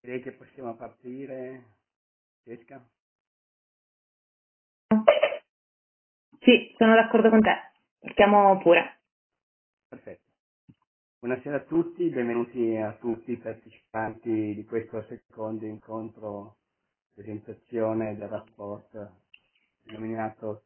Direi che possiamo partire. Francesca? Sì, sono d'accordo con te. Partiamo pure. Perfetto. Buonasera a tutti, benvenuti a tutti i partecipanti di questo secondo incontro presentazione del rapporto denominato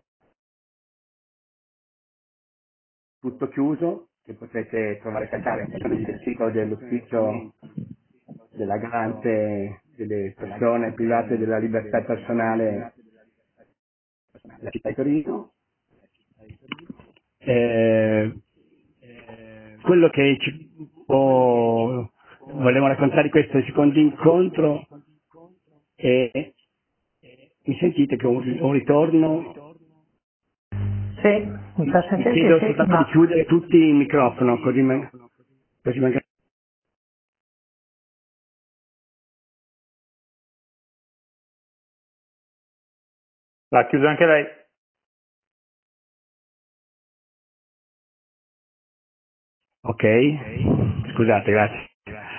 Tutto Chiuso, che potete trovare caricare nel sito dell'ufficio della garante delle persone private della libertà personale della città di Torino. Quello che volevo raccontare di questo secondo incontro è, mi sentite che ho un ritorno? Sì, mi fa Vi sentire chiedo che sì, soltanto di ma chiudere tutti il microfono, così magari. l'ha chiuso anche lei. Ok, scusate, grazie.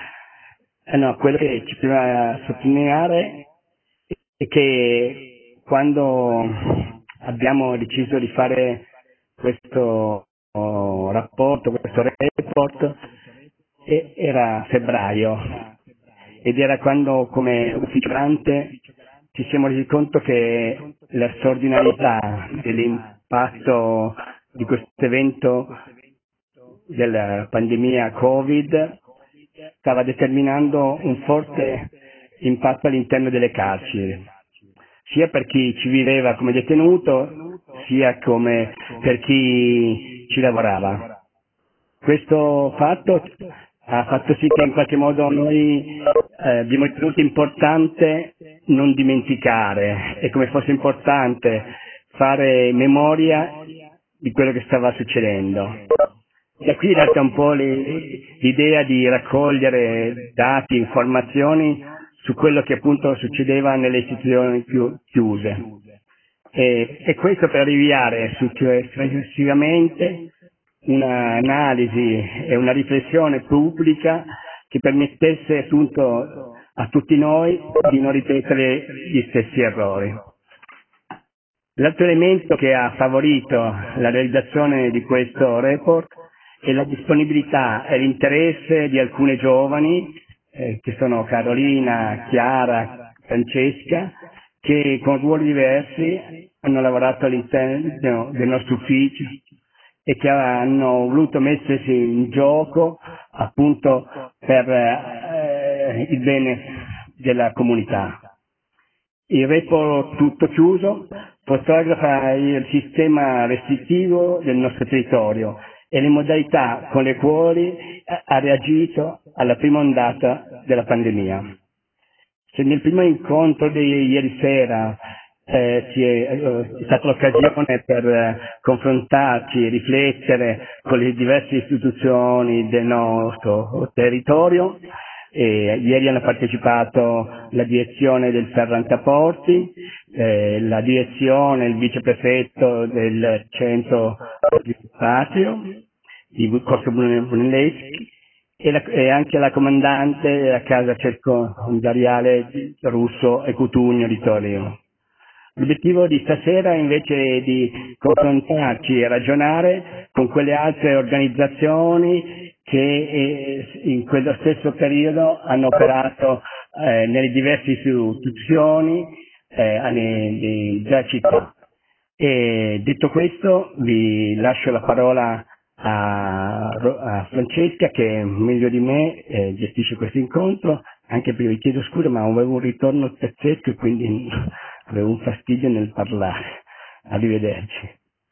No, quello che ci prima sottolineare è che quando abbiamo deciso di fare questo rapporto, questo report, era febbraio ed era quando come ufficio garante ci siamo resi conto che la straordinarietà dell'impatto di questo evento della pandemia Covid stava determinando un forte impatto all'interno delle carceri, sia per chi ci viveva come detenuto, sia come per chi ci lavorava. Questo fatto ha fatto sì che in qualche modo noi abbiamo ritenuto importante non dimenticare e come fosse importante fare memoria di quello che stava succedendo. Da qui nasce un po' l'idea di raccogliere dati, informazioni su quello che appunto succedeva nelle istituzioni più chiuse. E questo per avviare successivamente un'analisi e una riflessione pubblica che permettesse appunto a tutti noi di non ripetere gli stessi errori. L'altro elemento che ha favorito la realizzazione di questo report è la disponibilità e l'interesse di alcune giovani, che sono Carolina, Chiara, Francesca, che con ruoli diversi hanno lavorato all'interno del nostro ufficio e che hanno voluto mettersi in gioco appunto per il bene della comunità. Il report Tutto Chiuso fotografa il sistema restrittivo del nostro territorio e le modalità con le quali ha reagito alla prima ondata della pandemia. Se nel primo incontro di ieri sera è stata l'occasione per confrontarci, riflettere con le diverse istituzioni del nostro territorio, ieri hanno partecipato la direzione del Ferrantaporti, la direzione, il viceprefetto del centro di Patrio, di Corso Brunelleschi, e anche la comandante della casa circondariale Russo e Cutugno di Torino. L'obiettivo di stasera invece è di confrontarci e ragionare con quelle altre organizzazioni che in quello stesso periodo hanno operato nelle diverse istituzioni della città. E detto questo vi lascio la parola a Francesca che meglio di me gestisce questo incontro, anche perché vi chiedo scusa ma avevo un ritorno pazzesco e quindi avevo un fastidio nel parlare. Arrivederci.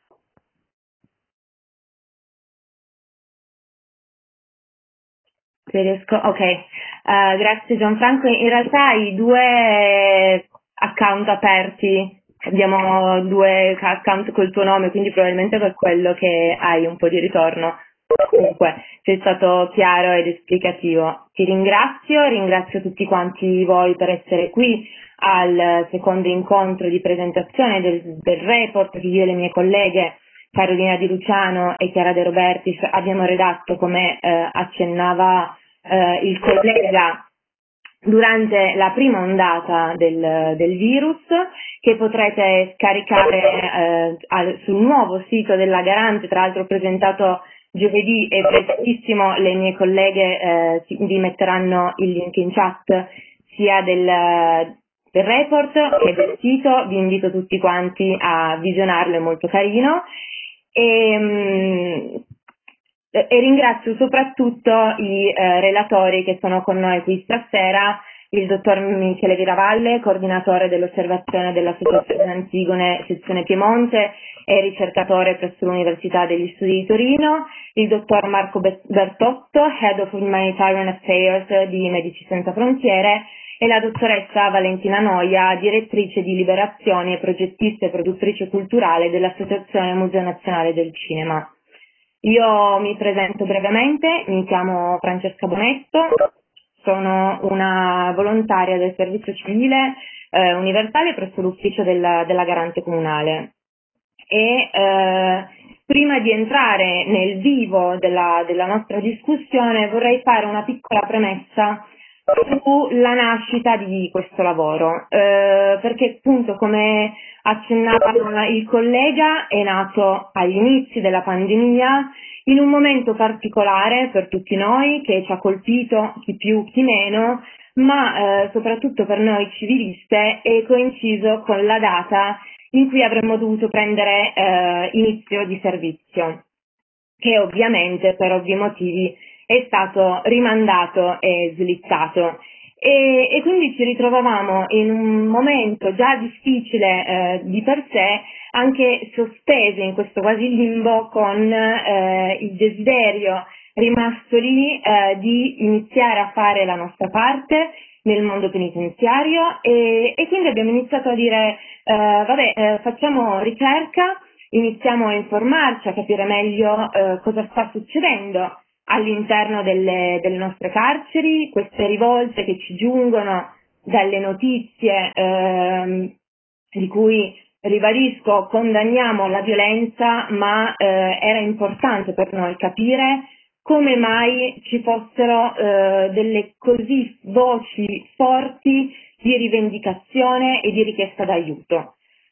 Se riesco, ok. Grazie Gianfranco. In realtà hai due account aperti, abbiamo due account col tuo nome, quindi probabilmente per quello che hai un po' di ritorno. Comunque, sei stato chiaro ed esplicativo. Ti ringrazio tutti quanti voi per essere qui al secondo incontro di presentazione del report che io e le mie colleghe Carolina Di Luciano e Chiara De Robertis abbiamo redatto, come accennava il collega durante la prima ondata del virus, che potrete scaricare sul nuovo sito della Garante, tra l'altro presentato giovedì, e prestissimo le mie colleghe vi metteranno il link in chat sia del report che del sito. Vi invito tutti quanti a visionarlo, è molto carino. E ringrazio soprattutto i relatori che sono con noi qui stasera, il dottor Michele Viravalle, coordinatore dell'osservazione dell'Associazione Antigone sezione Piemonte e ricercatore presso l'Università degli Studi di Torino, il dottor Marco Bertotto, Head of Humanitarian Affairs di Medici Senza Frontiere, e la dottoressa Valentina Noia, direttrice di Liberazioni e progettista e produttrice culturale dell'Associazione Museo Nazionale del Cinema. Io mi presento brevemente, mi chiamo Francesca Bonetto, sono una volontaria del servizio civile universale presso l'ufficio della Garante Comunale. E prima di entrare nel vivo della nostra discussione vorrei fare una piccola premessa sulla nascita di questo lavoro, perché appunto, come accennava il collega, è nato agli inizi della pandemia, in un momento particolare per tutti noi, che ci ha colpito chi più chi meno, ma soprattutto per noi civiliste è coinciso con la data in cui avremmo dovuto prendere inizio di servizio, che ovviamente per ovvi motivi è stato rimandato e slittato. E quindi ci ritrovavamo in un momento già difficile di per sé, anche sospese in questo quasi limbo, con il desiderio rimasto lì di iniziare a fare la nostra parte nel mondo penitenziario, e quindi abbiamo iniziato a dire facciamo ricerca, iniziamo a informarci, a capire meglio cosa sta succedendo all'interno delle nostre carceri, queste rivolte che ci giungono dalle notizie di cui, ribadisco, condanniamo la violenza, ma era importante per noi capire come mai ci fossero delle così voci forti di rivendicazione e di richiesta d'aiuto.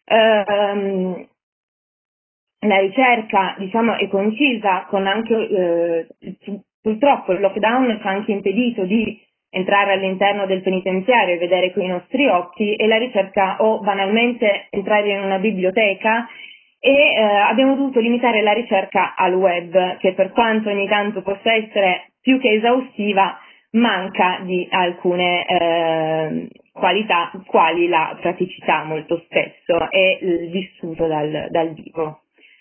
La ricerca, diciamo, è concisa, con anche purtroppo il lockdown ci ha anche impedito di entrare all'interno del penitenziario e vedere con i nostri occhi, e la ricerca, o banalmente entrare in una biblioteca, e abbiamo dovuto limitare la ricerca al web, che per quanto ogni tanto possa essere più che esaustiva, manca di alcune qualità, quali la praticità molto spesso e il vissuto dal vivo.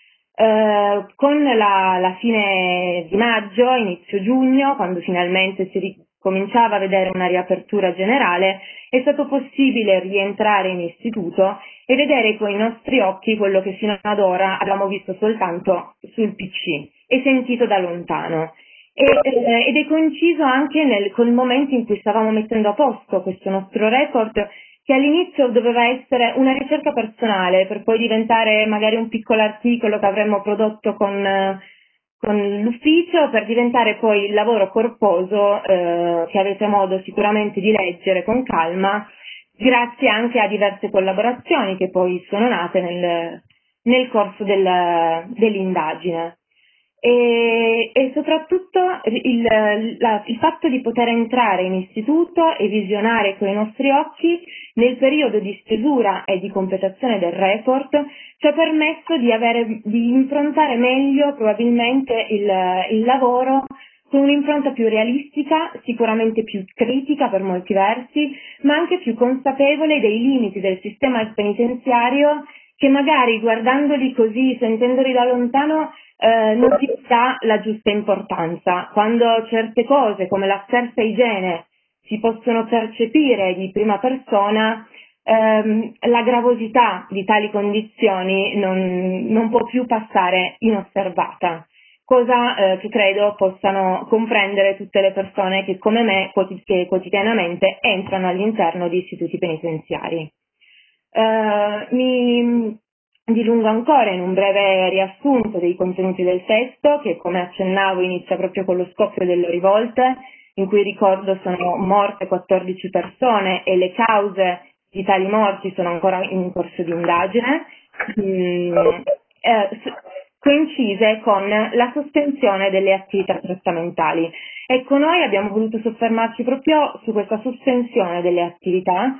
Con la fine di maggio, inizio giugno, quando finalmente si cominciava a vedere una riapertura generale, è stato possibile rientrare in istituto e vedere con i nostri occhi quello che fino ad ora abbiamo visto soltanto sul PC e sentito da lontano. Ed è coinciso anche col momento in cui stavamo mettendo a posto questo nostro report, che all'inizio doveva essere una ricerca personale, per poi diventare magari un piccolo articolo che avremmo prodotto con l'ufficio, per diventare poi il lavoro corposo che avete modo sicuramente di leggere con calma, grazie anche a diverse collaborazioni che poi sono nate nel corso dell'indagine. E soprattutto il fatto di poter entrare in istituto e visionare con i nostri occhi nel periodo di stesura e di completazione del report ci ha permesso di improntare meglio probabilmente il lavoro, con un'impronta più realistica, sicuramente più critica per molti versi, ma anche più consapevole dei limiti del sistema penitenziario, che magari guardandoli così, sentendoli da lontano, non si dà la giusta importanza. Quando certe cose come la scarsa igiene si possono percepire di prima persona, la gravosità di tali condizioni non può più passare inosservata, cosa che credo possano comprendere tutte le persone che, come me, che quotidianamente entrano all'interno di istituti penitenziari. Mi dilungo ancora in un breve riassunto dei contenuti del testo, che, come accennavo, inizia proprio con lo scoppio delle rivolte in cui ricordo sono morte 14 persone e le cause di tali morti sono ancora in corso di indagine, coincise con la sospensione delle attività trattamentali. Ecco, noi abbiamo voluto soffermarci proprio su questa sospensione delle attività,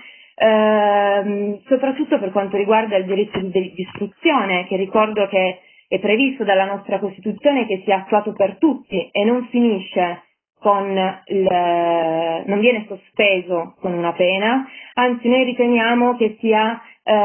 soprattutto per quanto riguarda il diritto di istruzione, che ricordo che è previsto dalla nostra Costituzione che sia attuato per tutti e non finisce non viene sospeso con una pena, anzi noi riteniamo che sia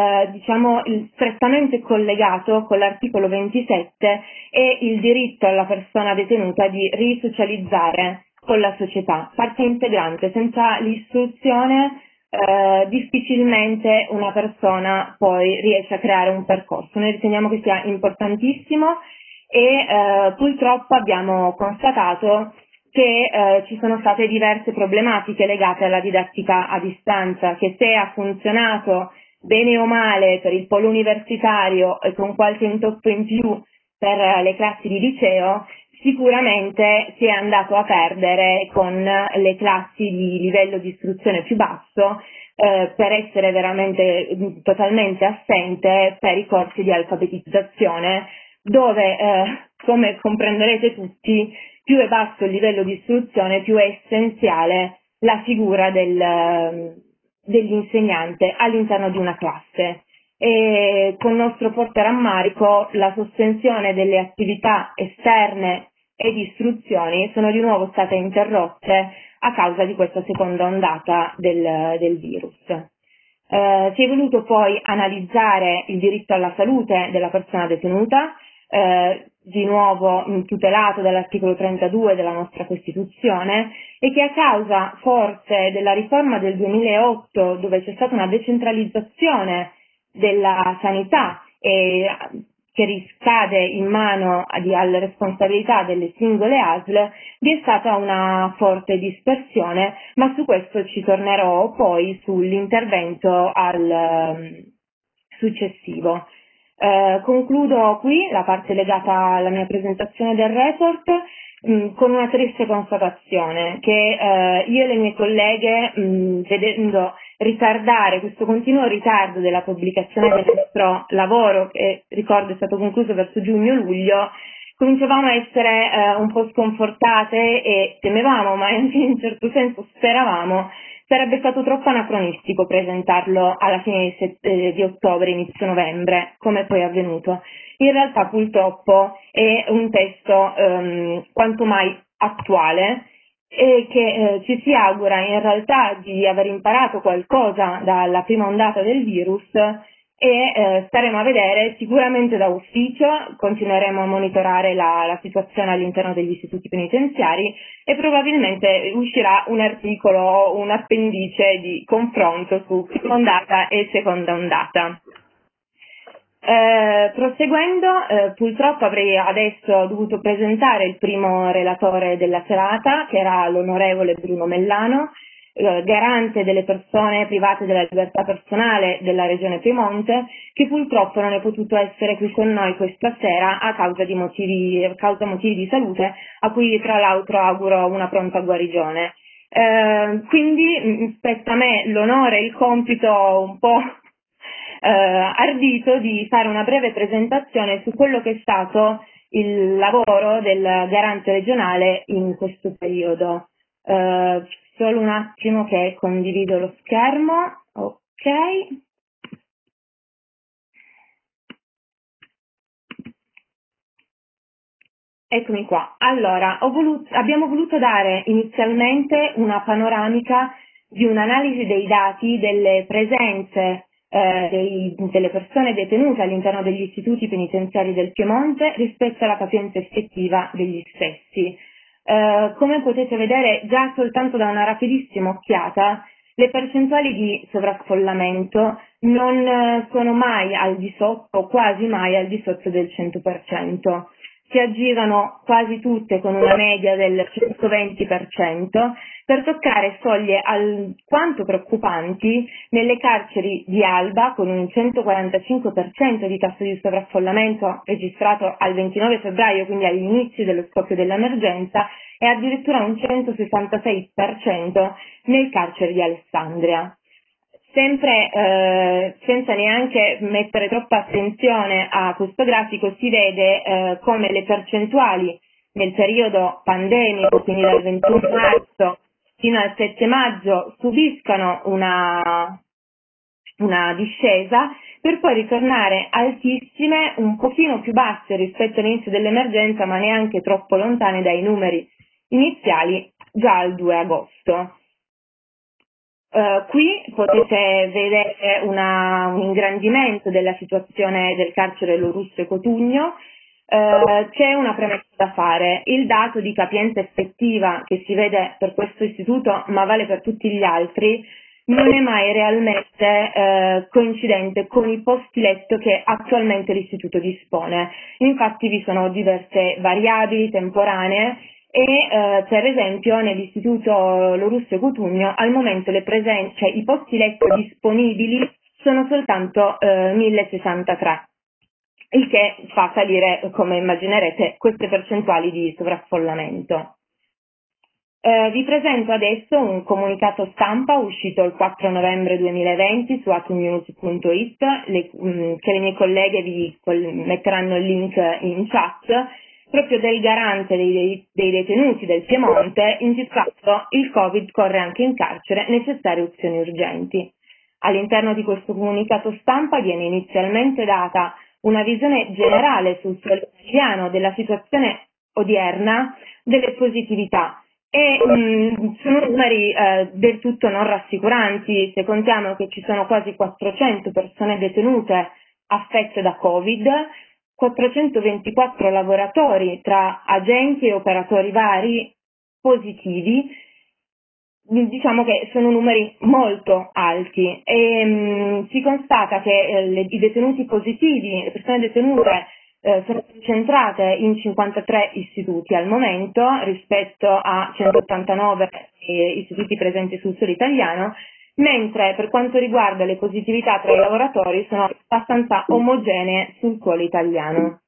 strettamente collegato con l'articolo 27 e il diritto alla persona detenuta di risocializzare con la società, parte integrante. Senza l'istruzione difficilmente una persona poi riesce a creare un percorso. Noi riteniamo che sia importantissimo e purtroppo abbiamo constatato che ci sono state diverse problematiche legate alla didattica a distanza, che se ha funzionato bene o male per il polo universitario e con qualche intoppo in più per le classi di liceo, sicuramente si è andato a perdere con le classi di livello di istruzione più basso, per essere veramente totalmente assente per i corsi di alfabetizzazione, dove, come comprenderete tutti, più è basso il livello di istruzione, più è essenziale la figura dell'insegnante all'interno di una classe. E con nostro forte rammarico la sospensione delle attività esterne e di istruzioni sono di nuovo state interrotte a causa di questa seconda ondata del virus. Si è voluto poi analizzare il diritto alla salute della persona detenuta, di nuovo tutelato dall'articolo 32 della nostra Costituzione, e che a causa forse della riforma del 2008, dove c'è stata una decentralizzazione della sanità che riscade in mano alla responsabilità delle singole ASL, vi è stata una forte dispersione, ma su questo ci tornerò poi sull'intervento successivo. Concludo qui la parte legata alla mia presentazione del report con una triste constatazione che io e le mie colleghe, vedendo ritardare questo continuo ritardo della pubblicazione del nostro lavoro, che ricordo è stato concluso verso giugno-luglio, cominciavamo a essere un po' sconfortate e temevamo, ma anche in un certo senso speravamo, sarebbe stato troppo anacronistico presentarlo alla fine di ottobre, inizio novembre, come poi è avvenuto. In realtà purtroppo è un testo quanto mai attuale e che ci si augura in realtà di aver imparato qualcosa dalla prima ondata del virus e staremo a vedere sicuramente da ufficio, continueremo a monitorare la situazione all'interno degli istituti penitenziari e probabilmente uscirà un articolo o un appendice di confronto su prima ondata e seconda ondata. Proseguendo, purtroppo avrei adesso dovuto presentare il primo relatore della serata, che era l'onorevole Bruno Mellano, garante delle persone private della libertà personale della Regione Piemonte, che purtroppo non è potuto essere qui con noi questa sera a causa motivi di salute, a cui tra l'altro auguro una pronta guarigione. Quindi spetta a me l'onore e il compito un po' ardito di fare una breve presentazione su quello che è stato il lavoro del garante regionale in questo periodo. Solo un attimo che condivido lo schermo. Ok. Eccomi qua. Allora, abbiamo voluto dare inizialmente una panoramica di un'analisi dei dati delle presenze delle persone detenute all'interno degli istituti penitenziari del Piemonte rispetto alla capienza effettiva degli stessi. Come potete vedere già soltanto da una rapidissima occhiata, le percentuali di sovraffollamento non sono mai al di sotto, quasi mai al di sotto del 100%. si aggirano quasi tutte con una media del 120%, per toccare soglie alquanto preoccupanti nelle carceri di Alba, con un 145% di tasso di sovraffollamento registrato al 29 febbraio, quindi all'inizio dello scoppio dell'emergenza, e addirittura un 166% nel carcere di Alessandria. Sempre senza neanche mettere troppa attenzione a questo grafico, si vede come le percentuali nel periodo pandemico, quindi dal 21 marzo fino al 7 maggio, subiscano una discesa per poi ritornare altissime, un pochino più basse rispetto all'inizio dell'emergenza, ma neanche troppo lontane dai numeri iniziali già al 2 agosto. Qui potete vedere un ingrandimento della situazione del carcere Lorusso e Cotugno. C'è una premessa da fare: il dato di capienza effettiva che si vede per questo istituto, ma vale per tutti gli altri, non è mai realmente coincidente con i posti letto che attualmente l'istituto dispone. Infatti vi sono diverse variabili temporanee e per esempio nell'istituto Lorusso e Cotugno al momento i posti letto disponibili sono soltanto 1063, il che fa salire, come immaginerete, queste percentuali di sovraffollamento. Vi presento adesso un comunicato stampa uscito il 4 novembre 2020 su atunews.it, che le mie colleghe vi metteranno il link in chat, proprio del garante dei detenuti del Piemonte, intitolato "Il Covid corre anche in carcere, necessarie azioni urgenti". All'interno di questo comunicato stampa viene inizialmente data una visione generale sul suolo italiano della situazione odierna delle positività, e sono numeri del tutto non rassicuranti, se contiamo che ci sono quasi 400 persone detenute affette da Covid, 424 lavoratori tra agenti e operatori vari positivi. Diciamo che sono numeri molto alti e si constata che i detenuti positivi, le persone detenute, sono concentrate in 53 istituti al momento rispetto a 189 istituti presenti sul suolo italiano, mentre per quanto riguarda le positività tra i lavoratori sono abbastanza omogenee sul suolo italiano.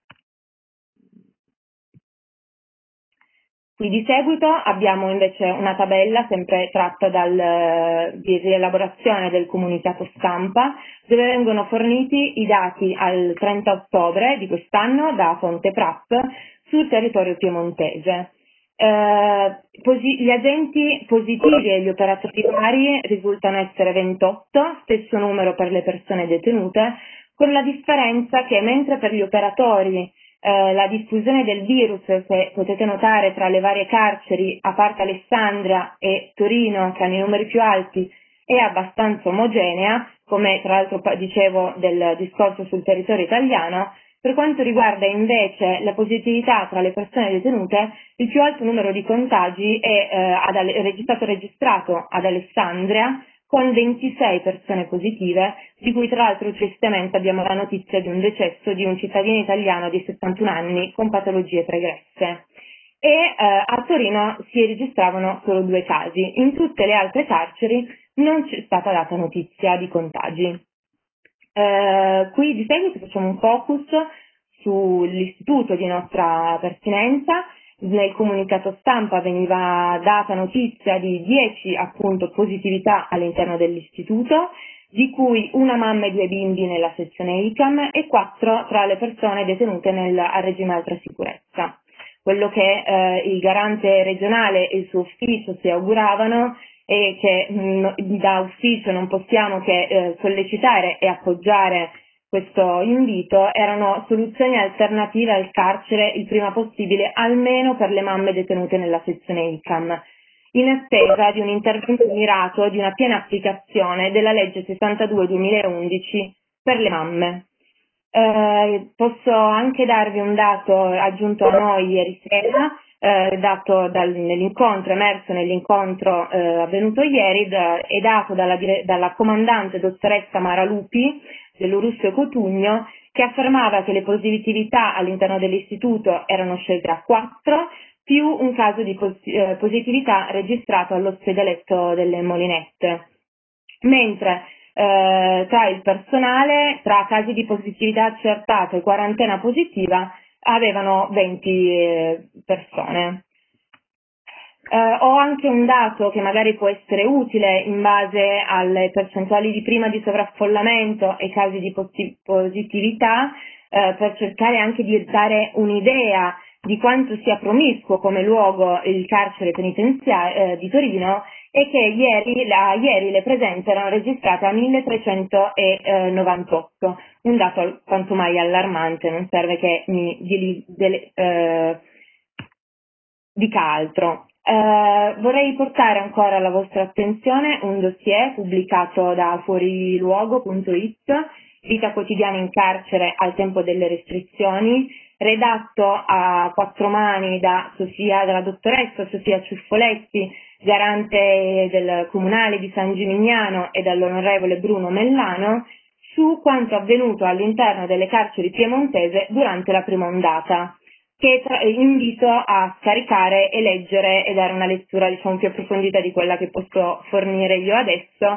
Qui di seguito abbiamo invece una tabella sempre tratta di rielaborazione del comunicato stampa, dove vengono forniti i dati al 30 ottobre di quest'anno da fonte PRAP sul territorio piemontese. Gli agenti positivi e gli operatori vari risultano essere 28, stesso numero per le persone detenute, con la differenza che mentre per gli operatori la diffusione del virus, se potete notare, tra le varie carceri, a parte Alessandria e Torino, che hanno i numeri più alti, è abbastanza omogenea, come tra l'altro dicevo del discorso sul territorio italiano. Per quanto riguarda invece la positività tra le persone detenute, il più alto numero di contagi è registrato ad Alessandria, con 26 persone positive, di cui tra l'altro tristemente abbiamo la notizia di un decesso di un cittadino italiano di 71 anni con patologie pregresse. E a Torino si registravano solo 2 casi. In tutte le altre carceri non c'è stata data notizia di contagi. Qui di seguito facciamo un focus sull'istituto di nostra pertinenza. Nel comunicato stampa veniva data notizia di 10 appunto positività all'interno dell'istituto, di cui una mamma e 2 bimbi nella sezione ICAM e 4 tra le persone detenute a regime altra sicurezza. Quello che il garante regionale e il suo ufficio si auguravano e che da ufficio non possiamo che sollecitare e appoggiare questo invito, erano soluzioni alternative al carcere il prima possibile, almeno per le mamme detenute nella sezione ICAM, in attesa di un intervento mirato di una piena applicazione della legge 62/2011 per le mamme. Posso anche darvi un dato aggiunto a noi ieri sera, dato emerso nell'incontro avvenuto ieri, è dato dalla comandante dottoressa Mara Lupi del Lorusso e Cotugno, che affermava che le positività all'interno dell'istituto erano scelte a 4, più un caso di positività registrato all'ospedaletto delle Molinette. Mentre tra il personale, tra casi di positività accertato e quarantena positiva, avevano 20 persone. Ho anche un dato che magari può essere utile in base alle percentuali di prima di sovraffollamento e casi di positività, per cercare anche di dare un'idea di quanto sia promiscuo come luogo il carcere penitenziario di Torino, e che ieri le presenze erano registrate a 1398, un dato quanto mai allarmante, non serve che mi dica altro. Vorrei portare ancora alla vostra attenzione un dossier pubblicato da fuoriluogo.it, vita quotidiana in carcere al tempo delle restrizioni, redatto a 4 mani dalla dottoressa Sofia Ciuffoletti, garante del Comunale di San Gimignano, e dall'onorevole Bruno Mellano, su quanto avvenuto all'interno delle carceri piemontese durante la prima ondata, che invito a scaricare e leggere e dare una lettura, diciamo, più approfondita di quella che posso fornire io adesso.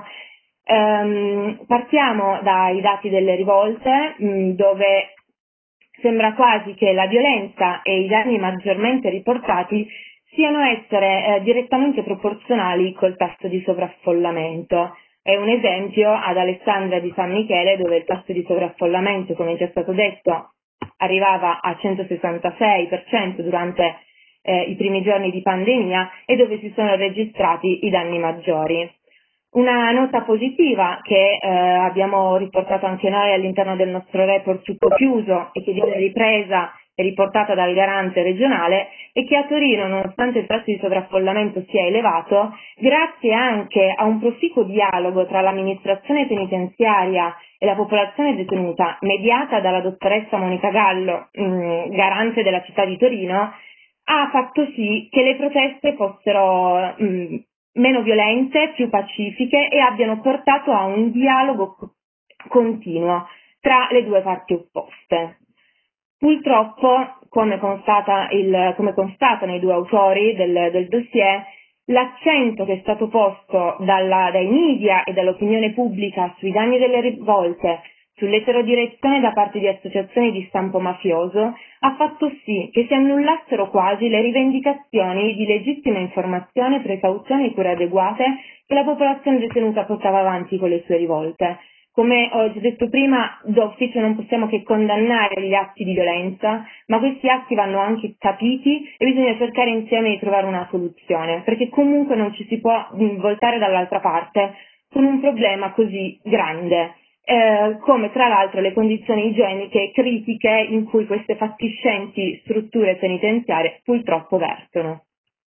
Partiamo dai dati delle rivolte, dove sembra quasi che la violenza e i danni maggiormente riportati siano essere direttamente proporzionali col tasso di sovraffollamento. È un esempio ad Alessandria di San Michele, dove il tasso di sovraffollamento, come è già stato detto, arrivava a 166% durante i primi giorni di pandemia, e dove si sono registrati i danni maggiori. Una nota positiva che abbiamo riportato anche noi all'interno del nostro report tutto chiuso, e che viene ripresa e riportata dal garante regionale, è che a Torino, nonostante il tasso di sovraffollamento sia elevato, grazie anche a un proficuo dialogo tra l'amministrazione penitenziaria e la popolazione detenuta, mediata dalla dottoressa Monica Gallo, garante della città di Torino, ha fatto sì che le proteste fossero meno violente, più pacifiche, e abbiano portato a un dialogo continuo tra le due parti opposte. Purtroppo, come constatano i due autori del dossier, l'accento che è stato posto dai media e dall'opinione pubblica sui danni delle rivolte, sull'eterodirezione da parte di associazioni di stampo mafioso, ha fatto sì che si annullassero quasi le rivendicazioni di legittima informazione, precauzione e cure adeguate che la popolazione detenuta portava avanti con le sue rivolte. Come ho già detto prima, d'ufficio non possiamo che condannare gli atti di violenza, ma questi atti vanno anche capiti e bisogna cercare insieme di trovare una soluzione, perché comunque non ci si può voltare dall'altra parte con un problema così grande, come tra l'altro le condizioni igieniche critiche in cui queste fatiscenti strutture penitenziarie purtroppo vertono.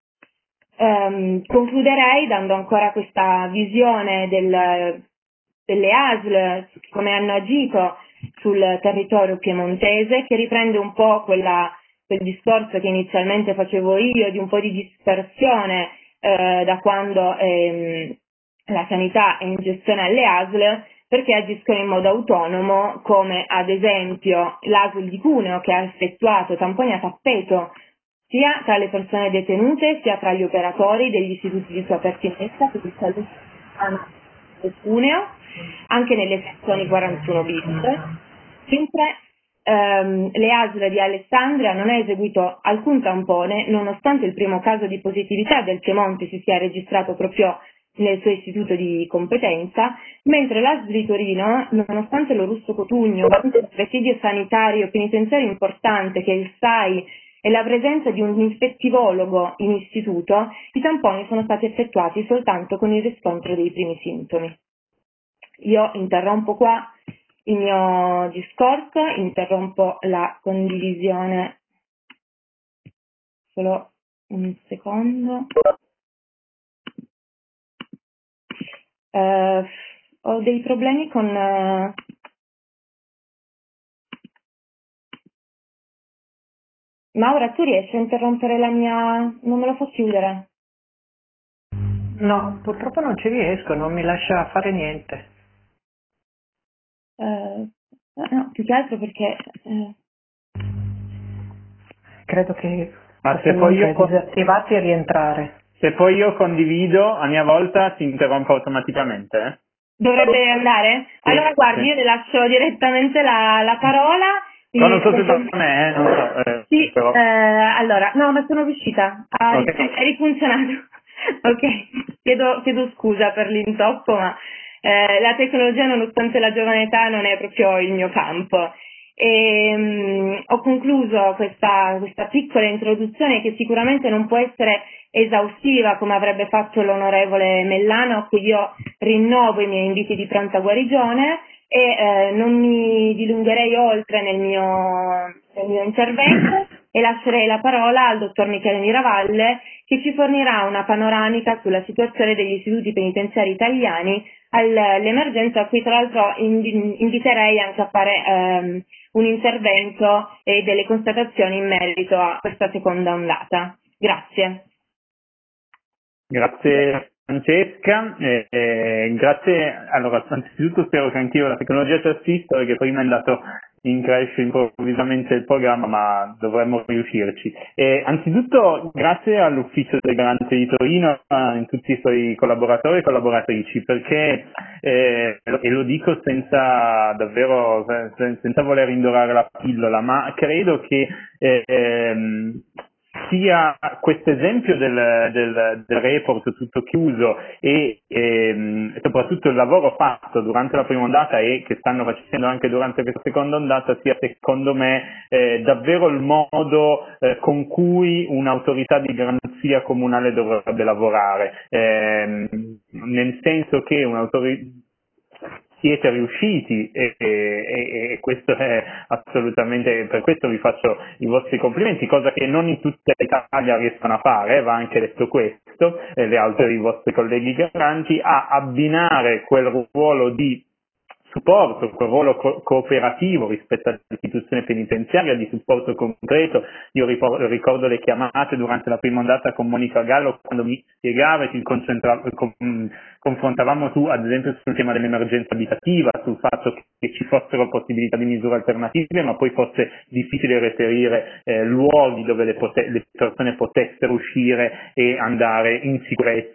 Concluderei dando ancora questa visione delle ASL, come hanno agito sul territorio piemontese, che riprende un po' quel discorso che inizialmente facevo io, di un po' di dispersione da quando la sanità è in gestione alle ASL, perché agiscono in modo autonomo, come ad esempio l'ASL di Cuneo, che ha effettuato tamponi a tappeto sia tra le persone detenute sia tra gli operatori degli istituti di sua pertinenza, per il salute del Cuneo, anche nelle sezioni 41 bis, mentre le ASL di Alessandria non ha eseguito alcun tampone, nonostante il primo caso di positività del Piemonte si sia registrato proprio nel suo istituto di competenza, mentre l'ASL di Torino, nonostante lo Russo Cotugno, il presidio sanitario penitenziario importante che è il SAI e la presenza di un infettivologo in istituto, i tamponi sono stati effettuati soltanto con il riscontro dei primi sintomi. Io interrompo qua il mio discorso, interrompo la condivisione solo un secondo. Ho dei problemi con Maura, tu riesci a interrompere la mia... non me lo fa chiudere? No, purtroppo non ci riesco, non mi lascia fare niente. No, più che altro perché Credo che disattivati e rientrare. Se poi io condivido, a mia volta si interrompe automaticamente. dovrebbe andare? Sì, Allora guardi, sì. io le lascio direttamente la parola. Però non so se da me, non so. Sì, Però. allora, no, ma sono riuscita, Okay. è rifunzionato. Ok, chiedo scusa per l'intoppo, ma la tecnologia, nonostante la giovane età, non è proprio il mio campo. Ho concluso questa piccola introduzione che sicuramente non può essere esaustiva come avrebbe fatto l'onorevole Mellano, a cui io rinnovo i miei inviti di pronta guarigione e non mi dilungherei oltre nel mio intervento e lascerei la parola al dottor Michele Miravalle che ci fornirà una panoramica sulla situazione degli istituti penitenziari italiani all'emergenza, a cui tra l'altro inviterei anche a fare un intervento e delle constatazioni in merito a questa seconda ondata. Grazie. Grazie Francesca, grazie. Allora, anzitutto spero che anch'io la tecnologia ci assista, perché prima è andato in crash improvvisamente il programma, ma dovremmo riuscirci. Anzitutto grazie all'ufficio del Garante di Torino, in tutti i suoi collaboratori e collaboratrici, perché, e lo dico senza voler indorare la pillola, ma credo che sia questo esempio del report tutto chiuso e soprattutto il lavoro fatto durante la prima ondata e che stanno facendo anche durante questa seconda ondata sia secondo me davvero il modo con cui un'autorità di garanzia comunale dovrebbe lavorare, nel senso che siete riusciti e questo è assolutamente, per questo vi faccio i vostri complimenti, cosa che non in tutta l'Italia riescono a fare, va anche detto questo, le altre dei vostri colleghi garanti, a abbinare quel ruolo di supporto, quel ruolo cooperativo rispetto all'istituzione penitenziaria, di supporto concreto. Io ricordo le chiamate durante la prima ondata con Monica Gallo quando mi spiegava e ci confrontavamo ad esempio sul tema dell'emergenza abitativa, sul fatto che ci fossero possibilità di misure alternative, ma poi fosse difficile reperire luoghi dove le persone potessero uscire e andare in sicurezza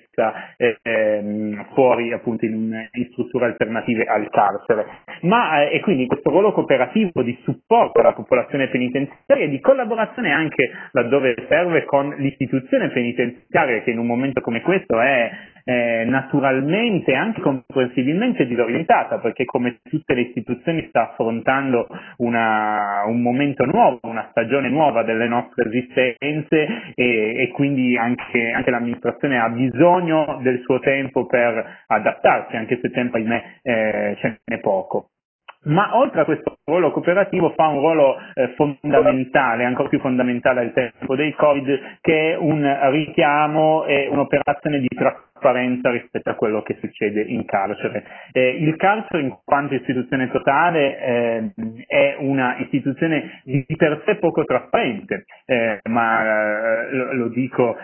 fuori appunto in strutture alternative al carcere. E quindi questo ruolo cooperativo di supporto alla popolazione penitenziaria e di collaborazione anche laddove serve con l'istituzione penitenziaria, che in un momento come questo è naturalmente e anche comprensibilmente disorientata, perché come tutte le istituzioni sta affrontando un momento nuovo, una stagione nuova delle nostre esistenze e quindi anche l'amministrazione ha bisogno del suo tempo per adattarsi, anche se tempo ahimè ce n'è poco. Ma oltre a questo ruolo cooperativo fa un ruolo fondamentale, ancora più fondamentale al tempo del Covid, che è un richiamo e un'operazione di trasparenza rispetto a quello che succede in carcere. Il carcere in quanto istituzione totale è una istituzione di per sé poco trasparente, ma lo dico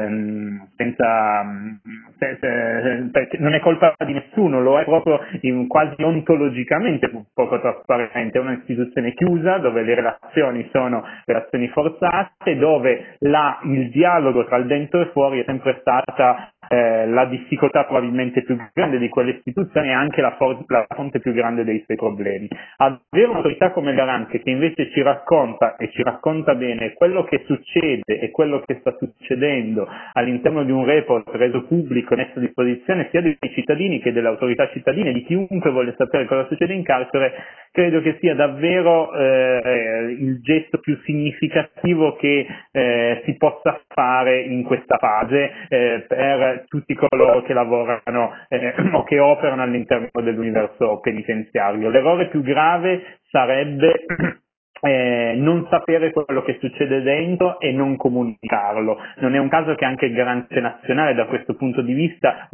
perché non è colpa di nessuno, lo è proprio quasi ontologicamente poco trasparente, è un'istituzione chiusa dove le relazioni sono relazioni forzate, dove il dialogo tra il dentro e fuori è sempre stata la difficoltà probabilmente più grande di quelle istituzioni e anche la fonte più grande dei suoi problemi. Avere un'autorità come Garante che invece ci racconta bene quello che succede e quello che sta succedendo all'interno di un report reso pubblico e messo a disposizione sia dei cittadini che delle autorità cittadine, di chiunque voglia sapere cosa succede in carcere, credo che sia davvero il gesto più significativo che si possa fare in questa fase per tutti coloro che lavorano o che operano all'interno dell'universo penitenziario. L'errore più grave sarebbe non sapere quello che succede dentro e non comunicarlo. Non è un caso che anche il Garante nazionale da questo punto di vista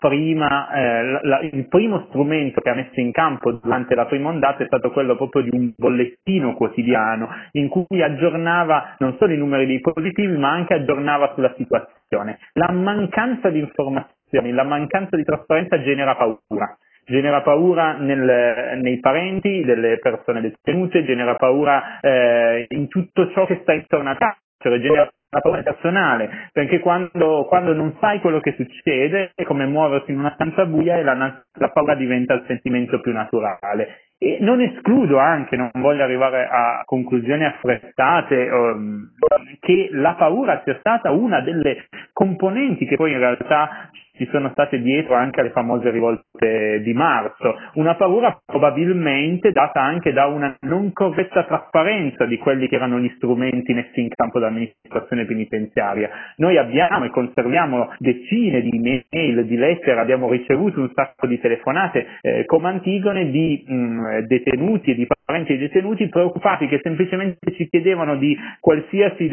il primo strumento che ha messo in campo durante la prima ondata è stato quello proprio di un bollettino quotidiano in cui aggiornava non solo i numeri dei positivi ma anche aggiornava sulla situazione. La mancanza di informazioni, la mancanza di trasparenza genera paura. genera paura nei parenti delle persone detenute, genera paura in tutto ciò che sta intorno a carcere, genera paura personale, perché quando non sai quello che succede è come muoversi in una stanza buia e la paura diventa il sentimento più naturale. E non escludo anche, non voglio arrivare a conclusioni affrettate, che la paura sia stata una delle componenti che poi in realtà ci sono state dietro anche alle famose rivolte di marzo, una paura probabilmente data anche da una non corretta trasparenza di quelli che erano gli strumenti messi in campo dall'amministrazione penitenziaria. Noi abbiamo e conserviamo decine di email, di lettere, abbiamo ricevuto un sacco di telefonate come Antigone di detenuti e di parenti di detenuti preoccupati che semplicemente ci chiedevano di qualsiasi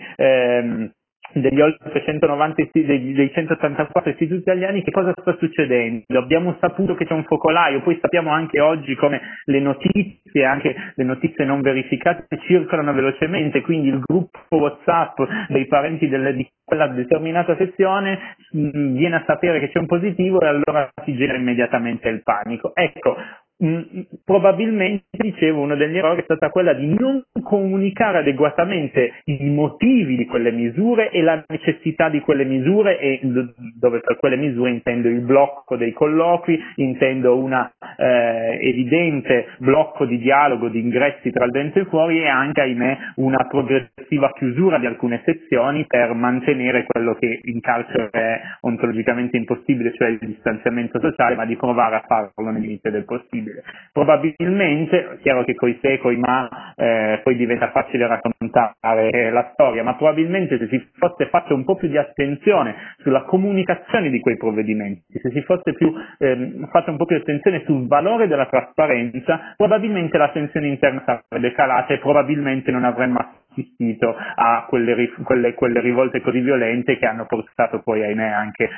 degli oltre 190 dei 184 istituti italiani che cosa sta succedendo. Abbiamo saputo che c'è un focolaio, poi sappiamo anche oggi come le notizie, anche le notizie non verificate, circolano velocemente, quindi il gruppo WhatsApp dei parenti di quella determinata sezione viene a sapere che c'è un positivo e allora si genera immediatamente il panico. Ecco, probabilmente, dicevo, uno degli errori è stata quella di non comunicare adeguatamente i motivi di quelle misure e la necessità di quelle misure, e dove per quelle misure intendo il blocco dei colloqui, intendo una evidente blocco di dialogo, di ingressi tra il dentro e fuori, e anche, ahimè, una progressiva chiusura di alcune sezioni per mantenere quello che in carcere è ontologicamente impossibile, cioè il distanziamento sociale, ma di provare a farlo nel limite del possibile. Probabilmente, è chiaro che coi se, coi ma, poi diventa facile raccontare la storia, ma probabilmente se si fosse fatto un po' più di attenzione sulla comunicazione di quei provvedimenti, se si fosse fatto un po' più di attenzione sul valore della trasparenza, probabilmente la tensione interna sarebbe calata e probabilmente non avremmo assistito a quelle rivolte così violente che hanno portato poi, ahimè, anche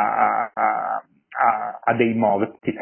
a dei morti.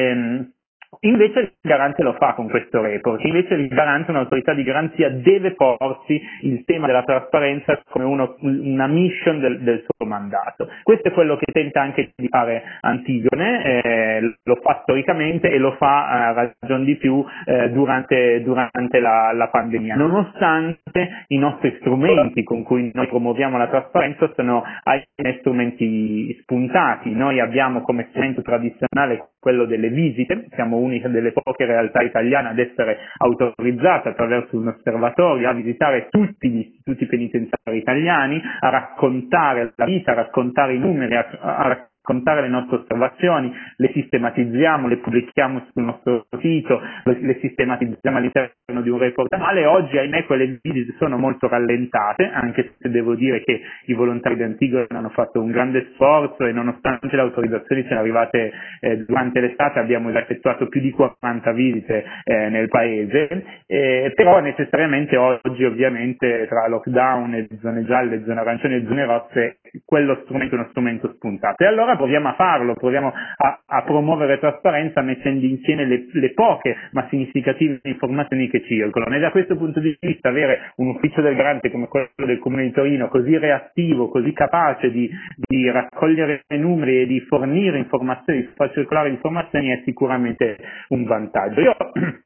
Invece il garante lo fa con questo report, invece il garante, un'autorità di garanzia, deve porsi il tema della trasparenza come una mission del suo mandato. Questo è quello che tenta anche di fare Antigone, lo fa storicamente e lo fa a ragion di più durante la pandemia, nonostante i nostri strumenti con cui noi promuoviamo la trasparenza sono strumenti spuntati. Noi abbiamo come strumento tradizionale quello delle visite, siamo unica delle poche realtà italiane ad essere autorizzata attraverso un osservatorio a visitare tutti gli istituti penitenziari italiani, a raccontare la vita, a raccontare i numeri, a raccontare le nostre osservazioni, le sistematizziamo, le pubblichiamo sul nostro sito, le sistematizziamo all'interno di un report annuale. Oggi, ahimè, quelle visite sono molto rallentate, anche se devo dire che i volontari di Antigone hanno fatto un grande sforzo e nonostante le autorizzazioni siano arrivate durante l'estate abbiamo già effettuato più di 40 visite nel paese, però necessariamente oggi, ovviamente, tra lockdown e zone gialle, zone arancioni e zone rosse, quello strumento è uno strumento spuntato. E allora proviamo a farlo, proviamo a promuovere trasparenza mettendo insieme le poche ma significative informazioni che circolano, e da questo punto di vista avere un ufficio del garante come quello del Comune di Torino così reattivo, così capace di raccogliere numeri e di fornire informazioni, di far circolare informazioni, è sicuramente un vantaggio. Io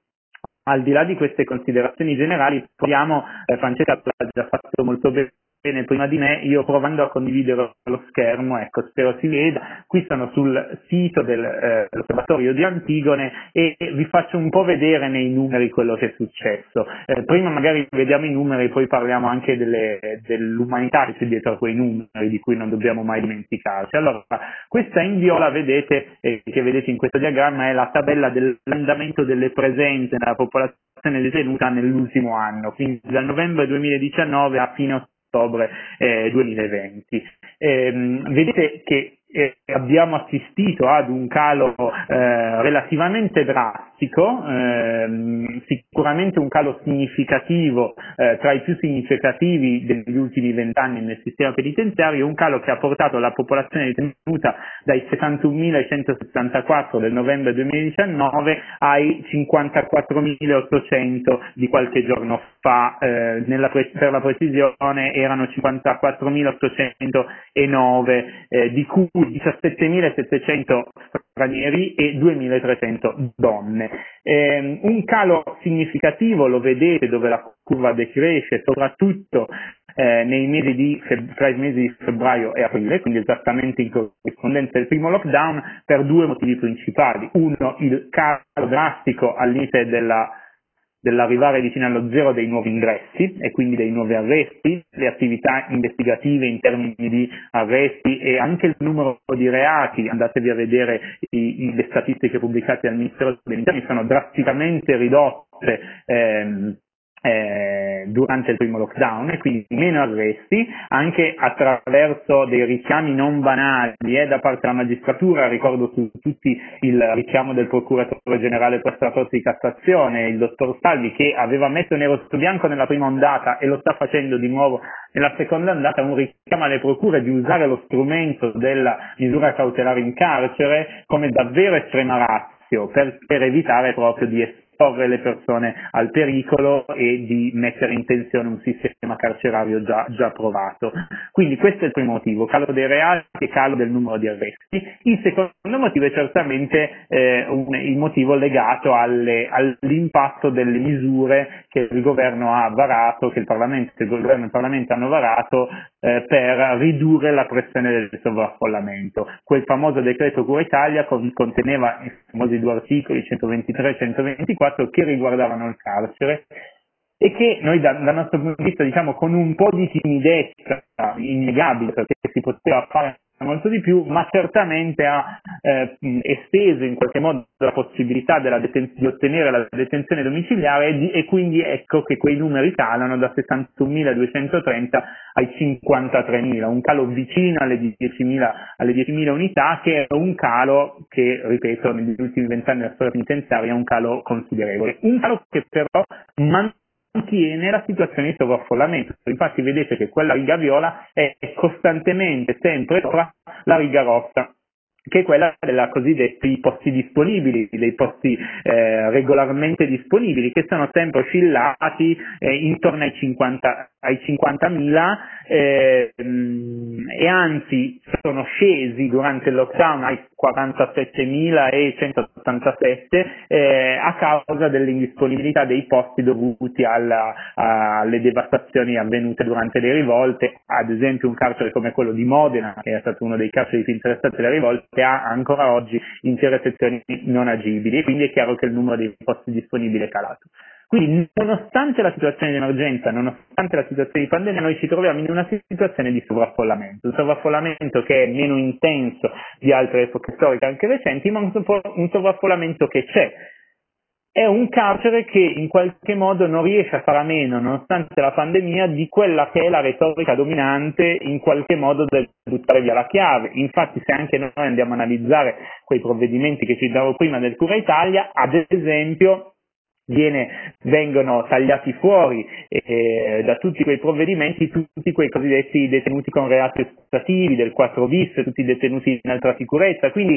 al di là di queste considerazioni generali, Francesca l'ha già fatto molto bene prima di me, io provando a condividere lo schermo, ecco, spero si veda, qui sono sul sito dell'osservatorio di Antigone e vi faccio un po' vedere nei numeri quello che è successo. Prima magari vediamo i numeri, poi parliamo anche dell'umanità che c'è dietro a quei numeri, di cui non dobbiamo mai dimenticarci. Allora, questa in viola, vedete, che vedete in questo diagramma, è la tabella dell'andamento delle presenze nella popolazione detenuta nell'ultimo anno, quindi dal novembre 2019 a fine ottobre 2020. Vedete che abbiamo assistito ad un calo relativamente drastico, sicuramente un calo significativo, tra i più significativi degli ultimi 20 anni nel sistema penitenziario, un calo che ha portato la popolazione detenuta dai 71.174 del novembre 2019 ai 54.800 di qualche giorno fa, per la precisione erano 54.809, di cui 17.700 stranieri e 2.300 donne. Un calo significativo lo vedete dove la curva decresce, soprattutto nei mesi tra i mesi di febbraio e aprile, quindi esattamente in corrispondenza del primo lockdown, per due motivi principali. Uno, il calo drastico all'inizio dell'arrivare vicino allo zero dei nuovi ingressi e quindi dei nuovi arresti, le attività investigative in termini di arresti e anche il numero di reati, andatevi a vedere le statistiche pubblicate dal Ministero degli Interni, sono drasticamente ridotte durante il primo lockdown, e quindi meno arresti, anche attraverso dei richiami non banali da parte della magistratura. Ricordo su tutti il richiamo del procuratore generale presso la Corte di Cassazione, il dottor Salvi, che aveva messo nero su bianco nella prima ondata e lo sta facendo di nuovo nella seconda ondata, un richiamo alle procure di usare lo strumento della misura cautelare in carcere come davvero estrema ratio per evitare proprio di esporre le persone al pericolo e di mettere in tensione un sistema carcerario già provato. Quindi questo è il primo motivo, calo dei reati e calo del numero di arresti. Il secondo motivo è certamente il motivo legato all'impatto delle misure che il governo ha varato, che il governo e il Parlamento hanno varato per ridurre la pressione del sovraffollamento. Quel famoso decreto Cura Italia conteneva i famosi due articoli 123 e 124 che riguardavano il carcere e che noi dal nostro punto di vista, diciamo, con un po' di timidezza innegabile, perché si poteva fare molto di più, ma certamente ha esteso in qualche modo la possibilità di ottenere la detenzione domiciliare e quindi ecco che quei numeri calano da 61.230 ai 53.000, un calo vicino alle 10.000 unità, che è un calo che, ripeto, negli ultimi 20 anni della storia penitenziaria è un calo considerevole, un calo che però mantiene la situazione di sovraffollamento. Infatti vedete che quella riga viola è costantemente sempre sopra la riga rossa, che è quella della cosiddetti posti disponibili, dei posti regolarmente disponibili, che sono sempre oscillati intorno ai 50.000 e anzi sono scesi durante il lockdown ai 47.187 a causa dell'indisponibilità dei posti dovuti alle devastazioni avvenute durante le rivolte. Ad esempio un carcere come quello di Modena, che è stato uno dei carceri più interessati alle rivolte, ha ancora oggi intere sezioni non agibili, e quindi è chiaro che il numero dei posti disponibili è calato. Quindi, nonostante la situazione di emergenza, nonostante la situazione di pandemia, noi ci troviamo in una situazione di sovraffollamento, un sovraffollamento che è meno intenso di altre epoche storiche anche recenti, ma un sovraffollamento che c'è. È un carcere che in qualche modo non riesce a fare a meno, nonostante la pandemia, di quella che è la retorica dominante, in qualche modo, del buttare via la chiave. Infatti, se anche noi andiamo a analizzare quei provvedimenti che citavo prima del Cura Italia, ad esempio, vengono tagliati fuori da tutti quei provvedimenti tutti quei cosiddetti detenuti con reati ostativi del 4-bis, tutti i detenuti in alta sicurezza, quindi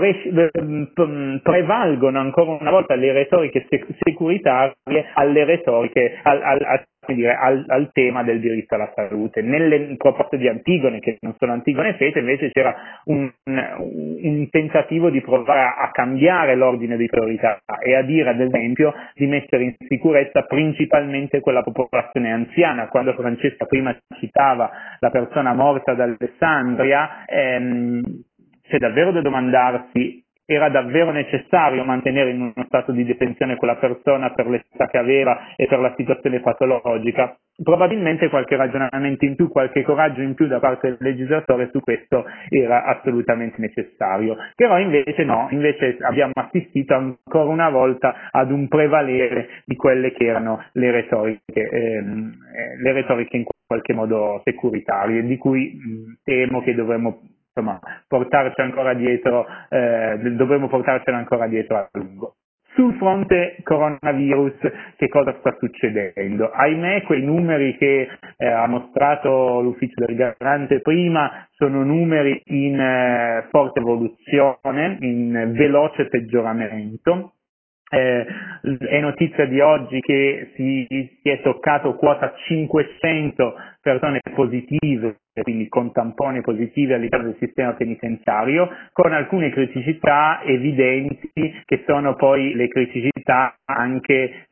prevalgono ancora una volta le retoriche securitarie alle retoriche al tema del diritto alla salute. Nelle proposte di Antigone, che non sono Antigone Fete, invece c'era un tentativo di provare a cambiare l'ordine di priorità e a dire, ad esempio, di mettere in sicurezza principalmente quella popolazione anziana. Quando Francesca prima citava la persona morta ad Alessandria, c'è davvero da domandarsi: era davvero necessario mantenere in uno stato di detenzione quella persona per l'età che aveva e per la situazione patologica? Probabilmente qualche ragionamento in più, qualche coraggio in più da parte del legislatore su questo era assolutamente necessario. Però invece no, invece abbiamo assistito ancora una volta ad un prevalere di quelle che erano le retoriche in qualche modo securitarie, di cui temo che dovremmo portarcela ancora dietro a lungo. Sul fronte coronavirus, che cosa sta succedendo? Ahimè, quei numeri che ha mostrato l'ufficio del Garante prima sono numeri in forte evoluzione, in veloce peggioramento. È notizia di oggi che si è toccato quota 500 persone positive, quindi con tamponi positivi all'interno del sistema penitenziario, con alcune criticità evidenti che sono poi le criticità anche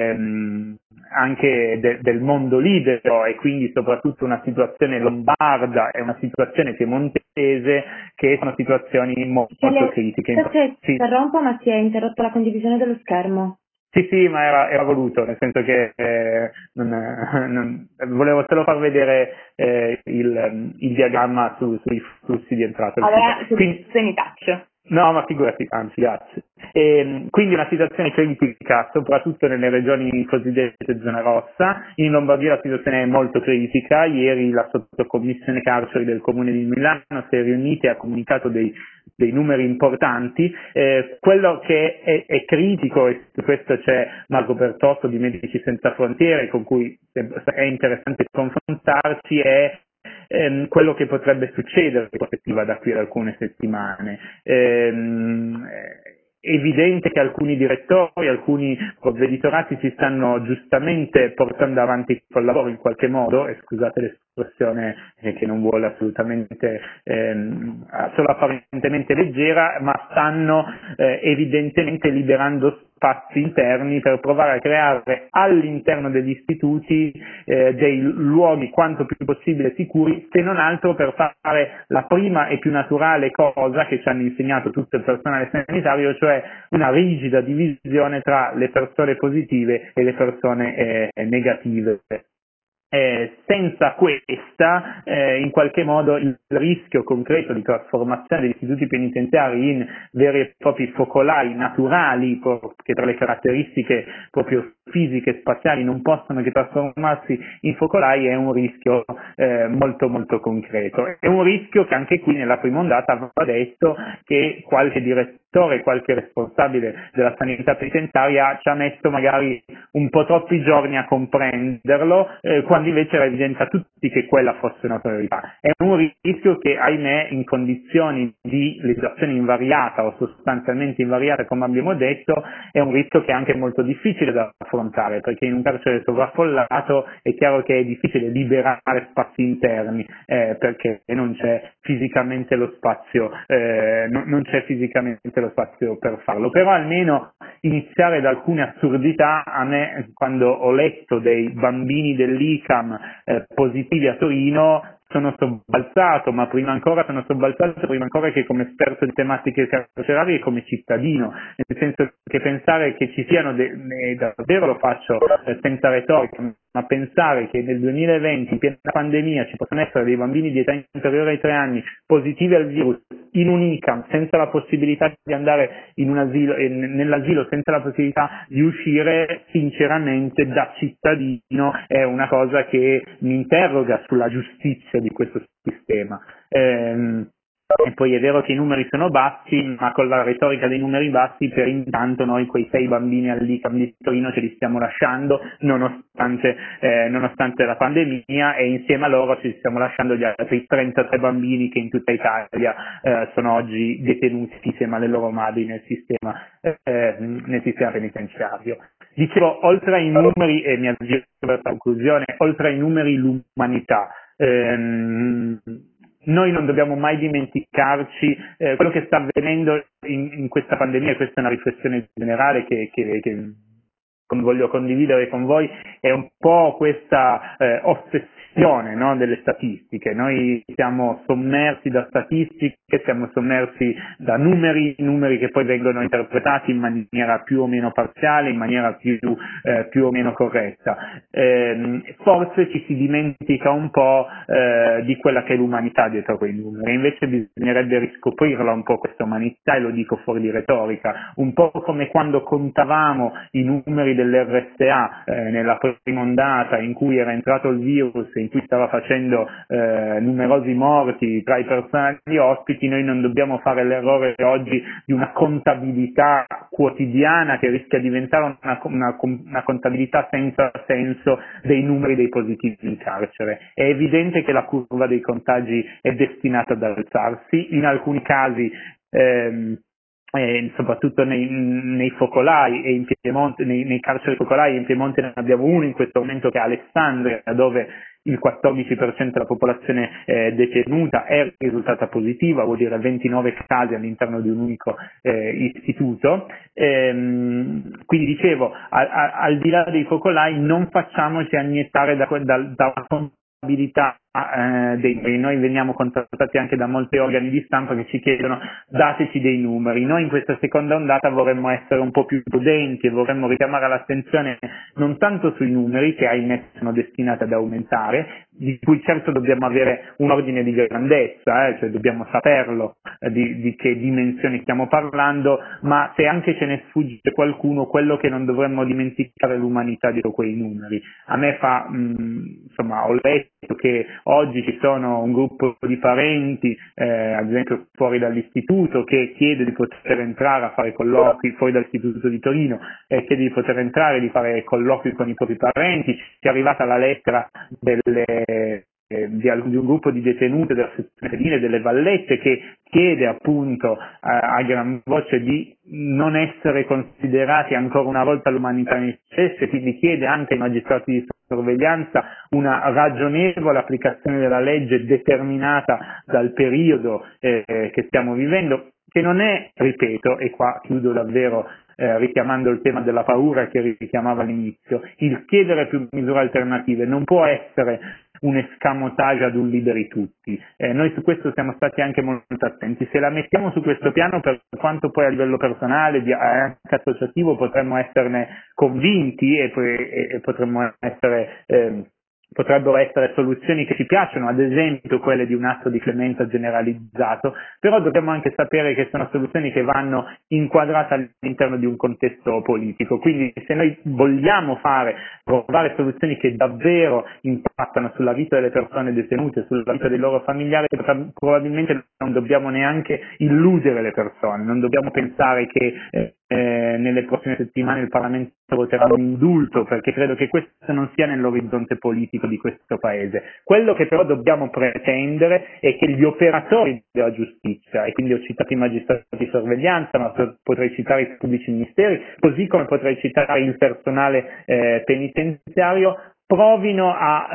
del mondo libero, e quindi soprattutto una situazione lombarda e una situazione piemontese, che sono situazioni molto critiche. Sì. Interrompo, ma si è interrotta la condivisione dello schermo. Sì, ma era voluto, nel senso che volevo solo far vedere il diagramma sui flussi di entrata. Allora, quindi mi taccio. No, ma figurati, anzi, grazie. Quindi una situazione critica, soprattutto nelle regioni cosiddette zona rossa. In Lombardia la situazione è molto critica. Ieri la sottocommissione carceri del Comune di Milano si è riunita e ha comunicato dei numeri importanti. Quello che è critico, e su questo c'è Marco Bertotto di Medici Senza Frontiere, con cui è interessante confrontarci, è quello che potrebbe succedere da qui ad alcune settimane. È evidente che alcuni direttori, alcuni provveditorati si stanno giustamente portando avanti col lavoro in qualche modo, e scusate l'espressione che non vuole assolutamente solo apparentemente leggera, ma stanno evidentemente liberando spazi interni per provare a creare all'interno degli istituti dei luoghi quanto più possibile sicuri, se non altro per fare la prima e più naturale cosa che ci hanno insegnato tutto il personale sanitario, cioè una rigida divisione tra le persone positive e le persone negative. Senza questa, in qualche modo, il rischio concreto di trasformazione degli istituti penitenziari in veri e propri focolai naturali, che tra le caratteristiche proprio fisiche e spaziali non possono che trasformarsi in focolai, è un rischio molto molto concreto. È un rischio che anche qui nella prima ondata va detto che qualche direttore, qualche responsabile della sanità penitenziaria ci ha messo magari un po' troppi giorni a comprenderlo, quando invece era evidente a tutti che quella fosse una priorità. È un rischio che, ahimè, in condizioni di legislazione invariata o sostanzialmente invariata, come abbiamo detto, è un rischio che è anche molto difficile da affrontare, perché in un carcere sovraffollato è chiaro che è difficile liberare spazi interni, perché non c'è fisicamente lo spazio, non c'è fisicamente lo spazio per farlo. Però almeno iniziare da alcune assurdità, a me, quando ho letto dei bambini dell'ICAM positivi a Torino, sono sobbalzato, ma prima ancora che come esperto di tematiche carcerarie e come cittadino, nel senso che pensare che ci siano, davvero lo faccio senza retorica, ma pensare che nel 2020, in piena pandemia, ci possono essere dei bambini di età inferiore ai 3 anni positivi al virus in un ICAM, senza la possibilità di andare in un asilo, nell'asilo, senza la possibilità di uscire, sinceramente da cittadino è una cosa che mi interroga sulla giustizia di questo sistema. E poi è vero che i numeri sono bassi, ma con la retorica dei numeri bassi per intanto noi quei 6 bambini all'ICAM di Torino ce li stiamo lasciando nonostante la pandemia, e insieme a loro ci stiamo lasciando gli altri 33 bambini che in tutta Italia sono oggi detenuti insieme alle loro madri nel sistema penitenziario. Dicevo, oltre ai numeri, e mi avvio per la conclusione, oltre ai numeri l'umanità. Noi non dobbiamo mai dimenticarci quello che sta avvenendo in questa pandemia, e questa è una riflessione generale che voglio condividere con voi, è un po' questa ossessione, no, delle statistiche. Noi siamo sommersi da statistiche, siamo sommersi da numeri che poi vengono interpretati in maniera più o meno parziale, in maniera più o meno corretta. Forse ci si dimentica un po' di quella che è l'umanità dietro a quei numeri, invece bisognerebbe riscoprirla un po' questa umanità, e lo dico fuori di retorica, un po' come quando contavamo i numeri dell'RSA nella prima ondata, in cui era entrato il virus, in cui stava facendo numerosi morti tra i personali ospiti. Noi non dobbiamo fare l'errore oggi di una contabilità quotidiana che rischia di diventare una contabilità senza senso dei numeri dei positivi in carcere. È evidente che la curva dei contagi è destinata ad alzarsi, in alcuni casi soprattutto nei focolai e in Piemonte, nei carceri focolai. In Piemonte ne abbiamo uno in questo momento che è Alessandria, dove il 14% della popolazione detenuta è risultata positiva, vuol dire 29 casi all'interno di un unico istituto. Quindi dicevo, al di là dei focolai non facciamoci anniettare da contabilità dei. Noi veniamo contattati anche da molti organi di stampa che ci chiedono: dateci dei numeri. Noi in questa seconda ondata vorremmo essere un po' più prudenti e vorremmo richiamare l'attenzione non tanto sui numeri, che ahimè sono destinati ad aumentare, di cui certo dobbiamo avere un ordine di grandezza, cioè dobbiamo saperlo di che dimensioni stiamo parlando, ma se anche ce ne sfugge qualcuno, quello che non dovremmo dimenticare è l'umanità dietro quei numeri. A me insomma, ho letto che oggi ci sono un gruppo di parenti, ad esempio fuori dall'istituto, che chiede di poter entrare a fare colloqui, fuori dall'istituto di Torino, chiede di poter entrare, di fare colloqui con i propri parenti. Ci è arrivata la lettera di un gruppo di detenute della sezione penale delle Vallette, che chiede appunto a gran voce di non essere considerati ancora una volta l'umanità in eccesso, quindi chiede anche ai magistrati di sorveglianza una ragionevole applicazione della legge determinata dal periodo che stiamo vivendo, che non è, ripeto, e qua chiudo davvero richiamando il tema della paura che richiamava all'inizio, il chiedere più misure alternative non può essere un escamotage ad un liberi tutti. Noi su questo siamo stati anche molto attenti. Se la mettiamo su questo piano, per quanto poi a livello personale, anche associativo, potremmo esserne convinti e potremmo essere potrebbero essere soluzioni che ci piacciono, ad esempio quelle di un atto di clemenza generalizzato, però dobbiamo anche sapere che sono soluzioni che vanno inquadrate all'interno di un contesto politico. Quindi se noi vogliamo trovare soluzioni che davvero impattano sulla vita delle persone detenute, sulla vita dei loro familiari, probabilmente non dobbiamo neanche illudere le persone, non dobbiamo pensare che nelle prossime settimane il Parlamento voterà un indulto, perché credo che questo non sia nell'orizzonte politico di questo Paese. Quello che però dobbiamo pretendere è che gli operatori della giustizia, e quindi ho citato i magistrati di sorveglianza, ma potrei citare i pubblici ministeri, così come potrei citare il personale penitenziario, provino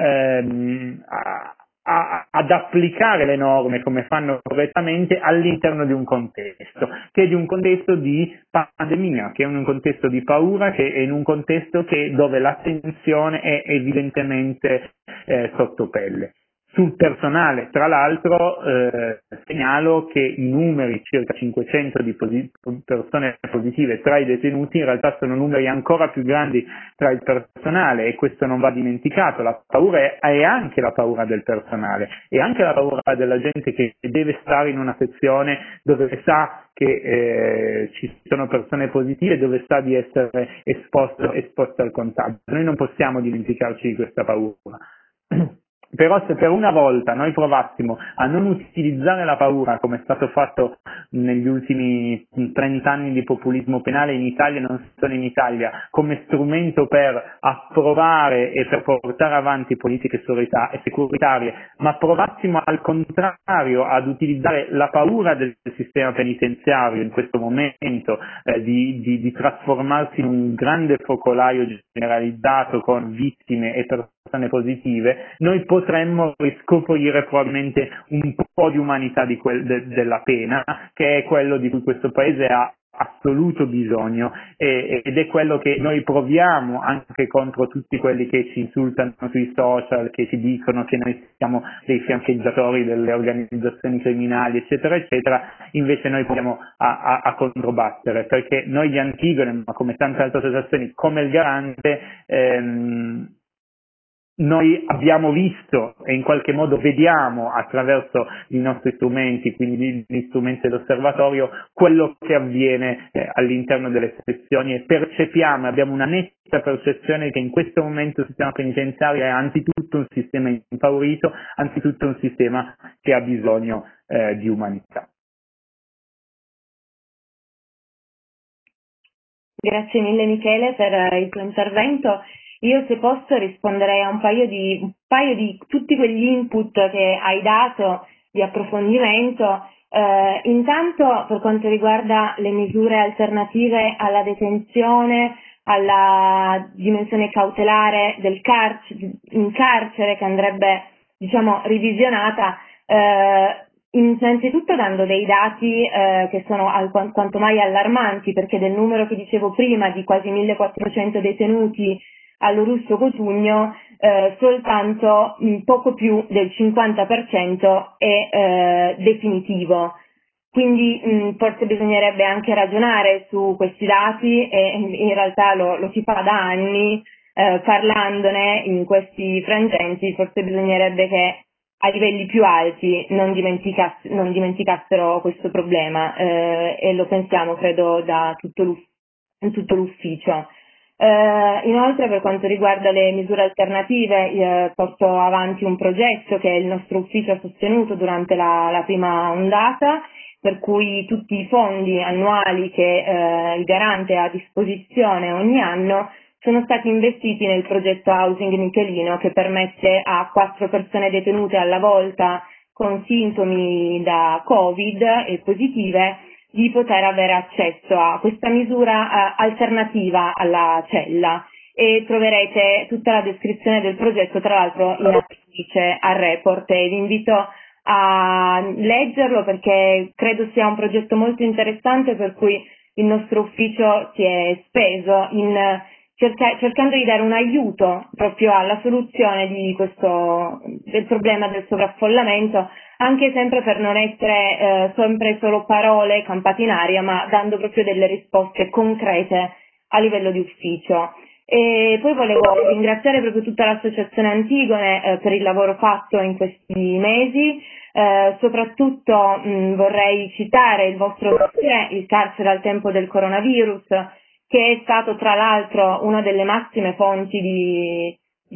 ad applicare le norme come fanno correttamente all'interno di un contesto, che è di un contesto di pandemia, che è un contesto di paura, che è in un contesto dove la tensione è evidentemente sotto pelle. Sul personale, tra l'altro, segnalo che i numeri, circa 500 di persone positive tra i detenuti, in realtà sono numeri ancora più grandi tra il personale, e questo non va dimenticato. La paura è anche la paura del personale, e anche la paura della gente che deve stare in una sezione dove sa che ci sono persone positive, dove sa di essere esposto al contagio. Noi non possiamo dimenticarci di questa paura. Però se per una volta noi provassimo a non utilizzare la paura, come è stato fatto negli ultimi 30 anni di populismo penale in Italia, non solo in Italia, come strumento per approvare e per portare avanti politiche securitarie, ma provassimo al contrario ad utilizzare la paura del sistema penitenziario in questo momento di trasformarsi in un grande focolaio generalizzato con vittime e persone positive, noi potremmo riscoprire probabilmente un po' di umanità della pena, che è quello di cui questo Paese ha assoluto bisogno, ed è quello che noi proviamo anche contro tutti quelli che ci insultano sui social, che ci dicono che noi siamo dei fiancheggiatori delle organizzazioni criminali, eccetera eccetera. Invece noi proviamo a controbattere, perché noi di Antigone, ma come tante altre associazioni, come il Garante, noi abbiamo visto e in qualche modo vediamo attraverso i nostri strumenti, quindi gli strumenti dell'osservatorio, quello che avviene all'interno delle sezioni, e percepiamo, abbiamo una netta percezione che in questo momento il sistema penitenziario è anzitutto un sistema impaurito, anzitutto un sistema che ha bisogno di umanità. Grazie mille Michele per il tuo intervento. Io, se posso, risponderei a un paio di tutti quegli input che hai dato di approfondimento, Intanto, per quanto riguarda le misure alternative alla detenzione, alla dimensione cautelare in carcere, che andrebbe, diciamo, revisionata, innanzitutto dando dei dati che sono quanto mai allarmanti, perché del numero che dicevo prima di quasi 1400 detenuti all'Orusso Cotugno, soltanto poco più del 50% è definitivo. Quindi forse bisognerebbe anche ragionare su questi dati, e in realtà lo si fa da anni, parlandone in questi frangenti. Forse bisognerebbe che a livelli più alti non dimenticassero questo problema, e lo pensiamo, credo, da tutto l'ufficio. Inoltre, per quanto riguarda le misure alternative, porto avanti un progetto che il nostro ufficio ha sostenuto durante la prima ondata, per cui tutti i fondi annuali che il garante ha a disposizione ogni anno sono stati investiti nel progetto Housing Michelino, che permette a 4 persone detenute alla volta con sintomi da Covid e positive di poter avere accesso a questa misura alternativa alla cella, e troverete tutta la descrizione del progetto, tra l'altro, in appendice al report, e vi invito a leggerlo perché credo sia un progetto molto interessante, per cui il nostro ufficio si è speso cercando di dare un aiuto proprio alla soluzione del problema del sovraffollamento, anche sempre per non essere sempre solo parole campate in aria, ma dando proprio delle risposte concrete a livello di ufficio. E poi volevo ringraziare proprio tutta l'associazione Antigone per il lavoro fatto in questi mesi. Soprattutto vorrei citare il vostro dossier, il carcere al tempo del coronavirus, che è stato tra l'altro una delle massime fonti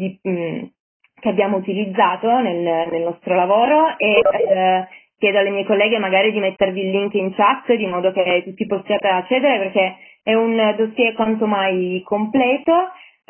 che abbiamo utilizzato nel nostro lavoro, e chiedo alle mie colleghe magari di mettervi il link in chat di modo che tutti possiate accedere, perché è un dossier quanto mai completo.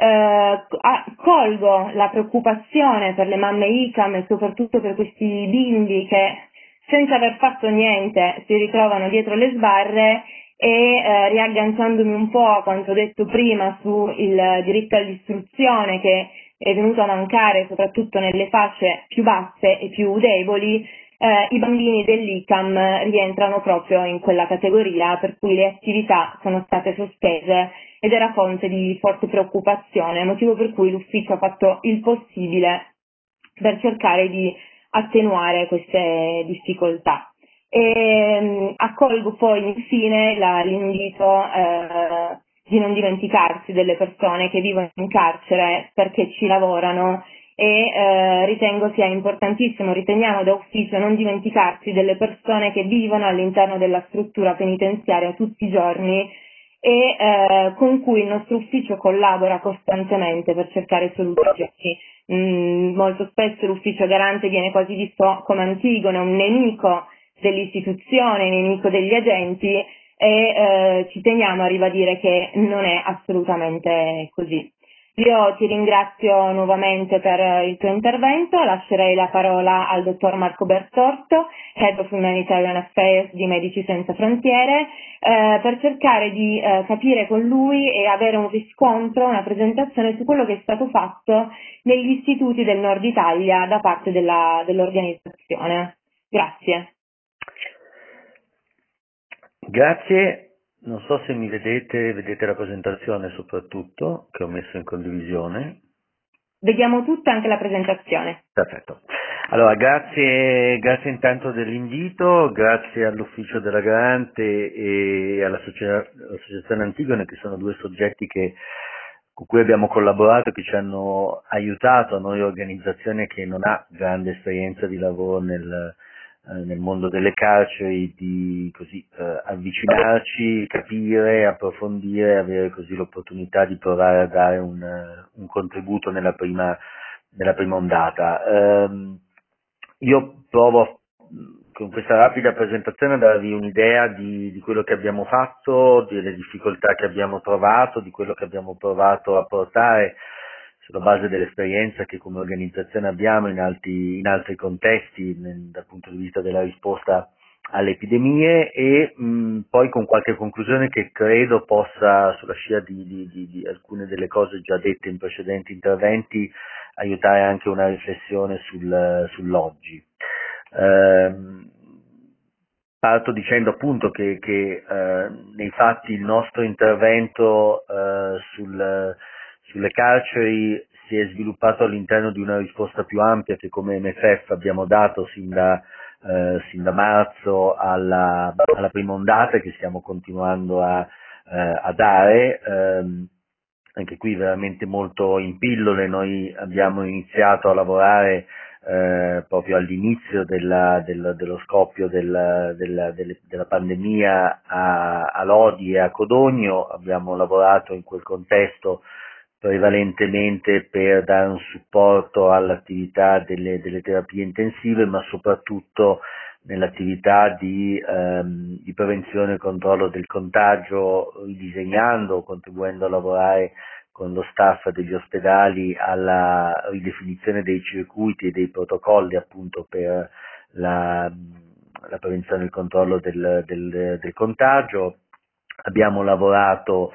Colgo la preoccupazione per le mamme ICAM e soprattutto per questi bimbi che senza aver fatto niente si ritrovano dietro le sbarre, e riagganciandomi un po' a quanto detto prima sul diritto all'istruzione, che è venuto a mancare soprattutto nelle fasce più basse e più deboli, i bambini dell'ICAM rientrano proprio in quella categoria, per cui le attività sono state sospese ed era fonte di forte preoccupazione, motivo per cui l'ufficio ha fatto il possibile per cercare di attenuare queste difficoltà. Accolgo poi infine l'invito di non dimenticarsi delle persone che vivono in carcere, perché ci lavorano, e ritengo sia importantissimo, riteniamo da ufficio, non dimenticarsi delle persone che vivono all'interno della struttura penitenziaria tutti i giorni, e con cui il nostro ufficio collabora costantemente per cercare soluzioni. Molto spesso l'ufficio garante viene quasi visto come Antigone, un nemico dell'istituzione, nemico degli agenti, e ci teniamo a ribadire che non è assolutamente così. Io ti ringrazio nuovamente per il tuo intervento, lascerei la parola al dottor Marco Bertorto, Head of Humanitarian Affairs di Medici Senza Frontiere, per cercare di capire con lui e avere un riscontro, una presentazione su quello che è stato fatto negli istituti del Nord Italia da parte dell'organizzazione. Grazie. Grazie, non so se mi vedete la presentazione soprattutto, che ho messo in condivisione. Vediamo tutta, anche la presentazione. Perfetto. Allora, grazie intanto dell'invito, grazie all'ufficio della Garante e all'Associazione Antigone, che sono 2 soggetti con cui abbiamo collaborato, che ci hanno aiutato, a noi organizzazione che non ha grande esperienza di lavoro nel mondo delle carceri, di così avvicinarci, capire, approfondire, avere così l'opportunità di provare a dare un contributo nella prima ondata. Io provo con questa rapida presentazione a darvi un'idea di quello che abbiamo fatto, delle difficoltà che abbiamo trovato, di quello che abbiamo provato a portare sulla base dell'esperienza che come organizzazione abbiamo in altri contesti, dal punto di vista della risposta alle epidemie e poi con qualche conclusione che credo possa, sulla scia di alcune delle cose già dette in precedenti interventi, aiutare anche una riflessione sull'oggi. Parto dicendo appunto che nei fatti il nostro intervento sulle carceri si è sviluppato all'interno di una risposta più ampia che come MSF abbiamo dato sin da marzo alla prima ondata, che stiamo continuando a dare. Anche qui veramente molto in pillole. Noi abbiamo iniziato a lavorare proprio all'inizio dello scoppio della pandemia a Lodi e a Codogno. Abbiamo lavorato in quel contesto prevalentemente per dare un supporto all'attività delle terapie intensive, ma soprattutto nell'attività di prevenzione e controllo del contagio, ridisegnando, contribuendo a lavorare con lo staff degli ospedali alla ridefinizione dei circuiti e dei protocolli appunto per la prevenzione e il controllo del contagio. Abbiamo lavorato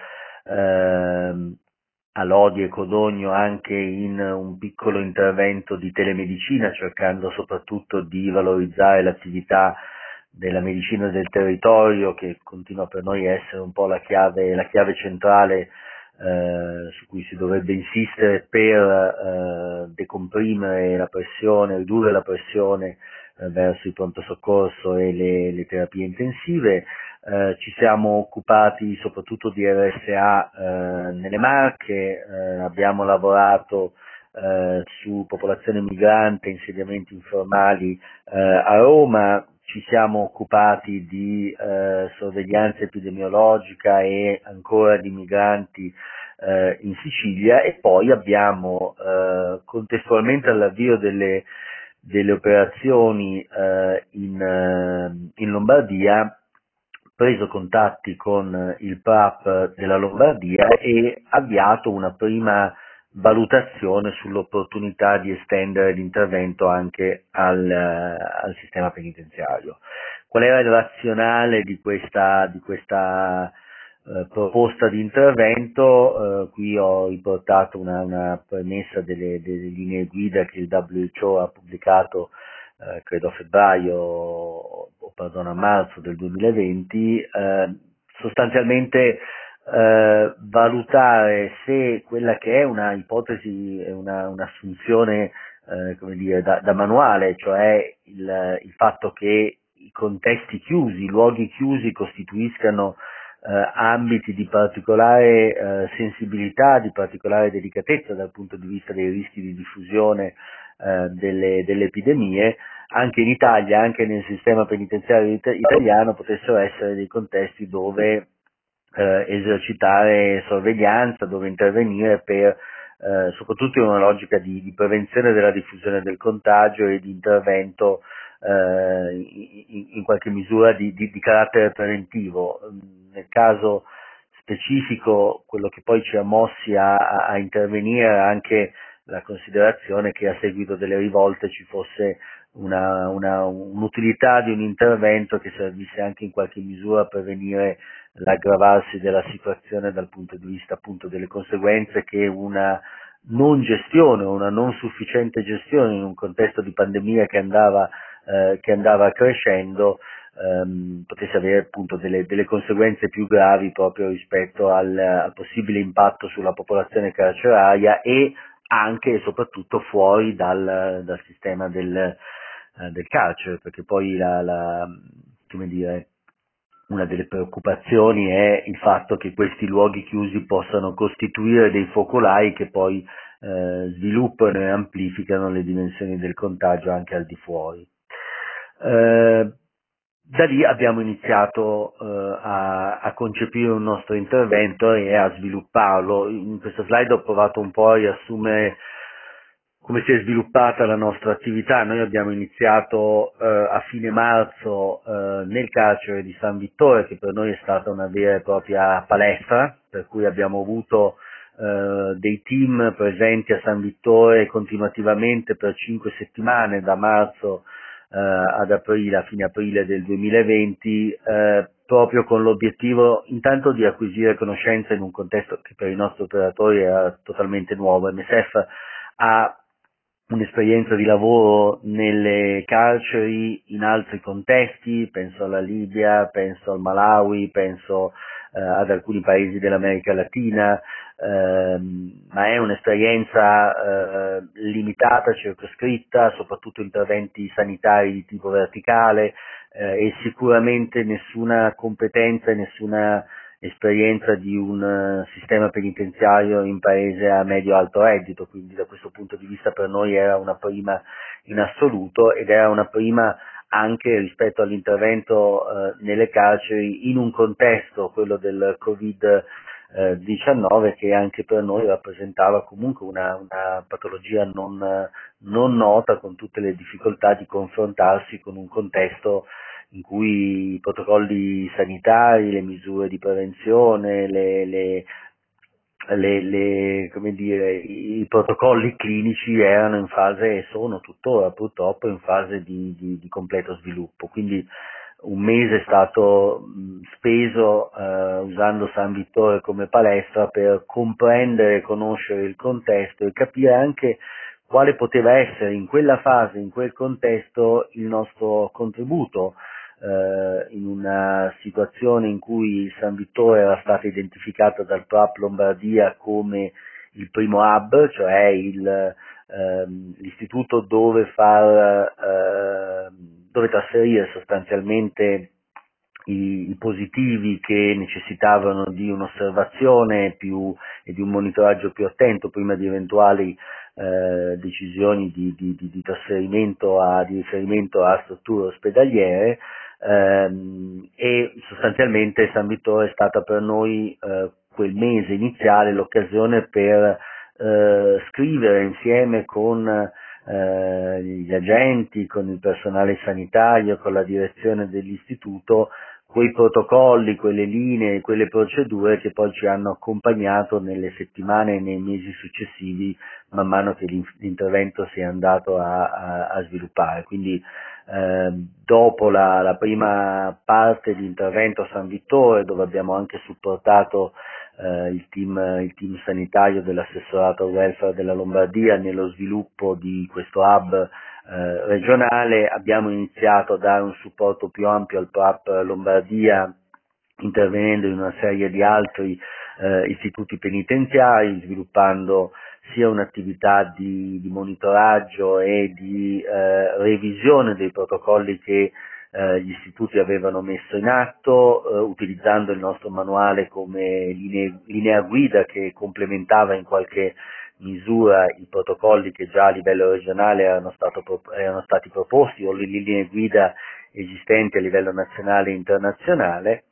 a Lodi e Codogno anche in un piccolo intervento di telemedicina, cercando soprattutto di valorizzare l'attività della medicina del territorio, che continua per noi a essere un po' la chiave centrale su cui si dovrebbe insistere per decomprimere la pressione, ridurre la pressione verso il pronto soccorso e le terapie intensive. Ci siamo occupati soprattutto di RSA nelle Marche, abbiamo lavorato su popolazione migrante, insediamenti informali a Roma, ci siamo occupati di sorveglianza epidemiologica e ancora di migranti in Sicilia, e poi abbiamo contestualmente all'avvio delle operazioni in Lombardia preso contatti con il PRAP della Lombardia e avviato una prima valutazione sull'opportunità di estendere l'intervento anche al sistema penitenziario. Qual era il razionale di questa proposta di intervento? Qui ho riportato una premessa delle linee guida che il WHO ha pubblicato credo a febbraio a marzo del 2020, sostanzialmente valutare se quella che è una ipotesi, un'assunzione come dire, da manuale, cioè il fatto che i contesti chiusi, i luoghi chiusi costituiscano ambiti di particolare sensibilità, di particolare delicatezza dal punto di vista dei rischi di diffusione delle epidemie, anche in Italia, anche nel sistema penitenziario italiano, potessero essere dei contesti dove esercitare sorveglianza, dove intervenire per soprattutto in una logica di prevenzione della diffusione del contagio e di intervento in qualche misura di carattere preventivo. Nel caso specifico, quello che poi ci ha mossi a intervenire era anche la considerazione che a seguito delle rivolte ci fosse un'utilità di un intervento che servisse anche in qualche misura a prevenire l'aggravarsi della situazione dal punto di vista appunto delle conseguenze che una non gestione, una non sufficiente gestione in un contesto di pandemia che andava crescendo potesse avere appunto delle conseguenze più gravi proprio rispetto al possibile impatto sulla popolazione carceraria e anche e soprattutto fuori dal sistema del carcere, perché poi come dire, una delle preoccupazioni è il fatto che questi luoghi chiusi possano costituire dei focolai che poi sviluppano e amplificano le dimensioni del contagio anche al di fuori. Da lì abbiamo iniziato a concepire un nostro intervento e a svilupparlo. In questa slide ho provato un po' a riassumere come si è sviluppata la nostra attività. Noi abbiamo iniziato a fine marzo nel carcere di San Vittore, che per noi è stata una vera e propria palestra, per cui abbiamo avuto dei team presenti a San Vittore continuativamente per 5 settimane, da marzo ad aprile, a fine aprile del 2020, proprio con l'obiettivo intanto di acquisire conoscenza in un contesto che per i nostri operatori era totalmente nuovo. MSF ha un'esperienza di lavoro nelle carceri in altri contesti, penso alla Libia, penso al Malawi, penso ad alcuni paesi dell'America Latina, ma è un'esperienza limitata, circoscritta, soprattutto interventi sanitari di tipo verticale, e sicuramente nessuna competenza e nessuna esperienza di un sistema penitenziario in paese a medio-alto reddito, quindi da questo punto di vista per noi era una prima in assoluto, ed era una prima anche rispetto all'intervento nelle carceri in un contesto, quello del Covid-19, che anche per noi rappresentava comunque una patologia non nota, con tutte le difficoltà di confrontarsi con un contesto in cui i protocolli sanitari, le misure di prevenzione, come dire, i protocolli clinici erano in fase, e sono tuttora purtroppo in fase di completo sviluppo. Quindi un mese è stato speso usando San Vittore come palestra per comprendere, conoscere il contesto e capire anche quale poteva essere in quella fase, in quel contesto, il nostro contributo in una situazione in cui il San Vittore era stata identificata dal PRAP Lombardia come il primo hub, cioè l'istituto dove trasferire sostanzialmente i positivi che necessitavano di un'osservazione e di un monitoraggio più attento prima di eventuali decisioni di trasferimento di riferimento a strutture ospedaliere, e sostanzialmente San Vittore è stata per noi quel mese iniziale l'occasione per scrivere insieme con gli agenti, con il personale sanitario, con la direzione dell'istituto, quei protocolli, quelle linee, quelle procedure che poi ci hanno accompagnato nelle settimane e nei mesi successivi, man mano che l'intervento si è andato a sviluppare. Quindi dopo la prima parte di intervento a San Vittore, dove abbiamo anche supportato il team sanitario dell'assessorato al welfare della Lombardia nello sviluppo di questo hub regionale, abbiamo iniziato a dare un supporto più ampio al PRAP Lombardia, intervenendo in una serie di altri istituti penitenziari, sviluppando sia un'attività di monitoraggio e di revisione dei protocolli che gli istituti avevano messo in atto, utilizzando il nostro manuale come linea guida che complementava in qualche misura i protocolli che già a livello regionale erano stati proposti, o le linee guida esistenti a livello nazionale e internazionale.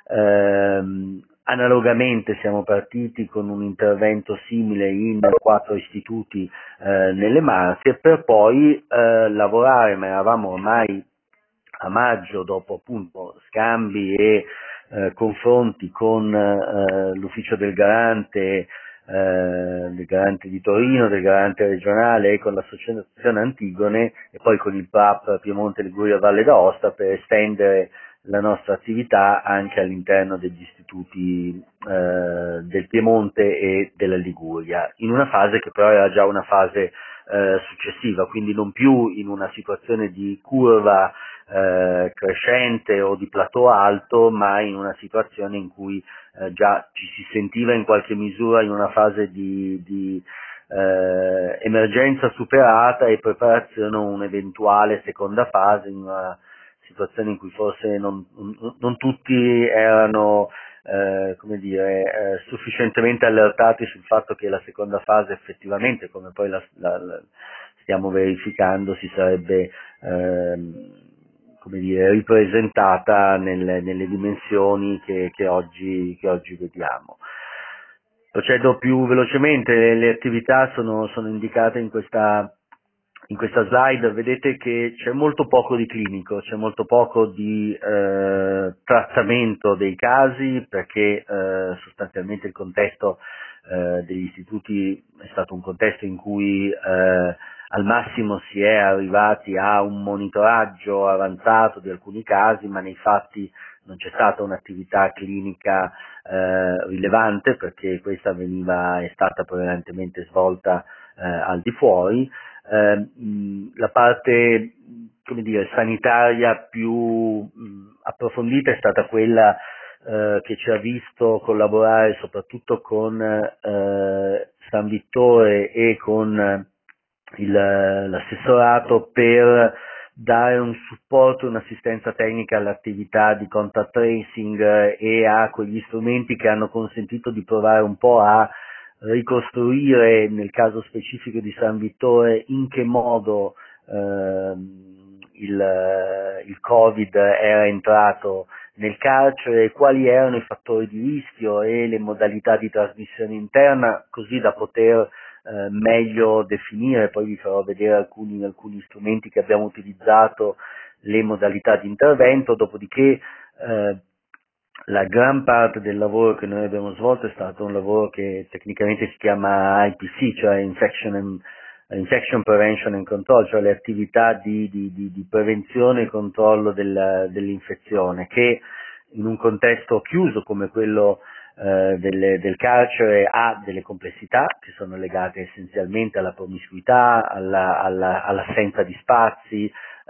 Analogamente siamo partiti con un intervento simile in 4 istituti nelle Marche, per poi lavorare, ma eravamo ormai a maggio, dopo appunto scambi e confronti con l'ufficio del Garante di Torino, del Garante regionale, e con l'associazione Antigone, e poi con il PRAP Piemonte Liguria Valle d'Aosta, per estendere la nostra attività anche all'interno degli istituti del Piemonte e della Liguria, in una fase che però era già una fase successiva, quindi non più in una situazione di curva crescente o di plateau alto, ma in una situazione in cui già ci si sentiva in qualche misura in una fase di emergenza superata e preparazione a un'eventuale seconda fase, in una situazione in cui forse non tutti erano sufficientemente allertati sul fatto che la seconda fase effettivamente, come poi la stiamo verificando, si sarebbe ripresentata nelle dimensioni che oggi vediamo. Procedo più velocemente, le attività sono indicate in questa slide. Vedete che c'è molto poco di clinico, c'è molto poco di trattamento dei casi, perché sostanzialmente il contesto degli istituti è stato un contesto in cui al massimo si è arrivati a un monitoraggio avanzato di alcuni casi, ma nei fatti non c'è stata un'attività clinica rilevante, perché questa è stata prevalentemente svolta al di fuori. La parte, come dire, sanitaria più approfondita è stata quella che ci ha visto collaborare soprattutto con San Vittore e con l'assessorato per dare un supporto, un'assistenza tecnica all'attività di contact tracing e a quegli strumenti che hanno consentito di provare un po' a ricostruire, nel caso specifico di San Vittore, in che modo il Covid era entrato nel carcere, quali erano i fattori di rischio e le modalità di trasmissione interna, così da poter meglio definire. Poi vi farò vedere alcuni strumenti che abbiamo utilizzato, le modalità di intervento. Dopodiché la gran parte del lavoro che noi abbiamo svolto è stato un lavoro che tecnicamente si chiama IPC, cioè Infection Prevention and Control, cioè le attività di prevenzione e controllo dell'infezione, che in un contesto chiuso come quello del carcere ha delle complessità che sono legate essenzialmente alla promiscuità, all'assenza di spazi,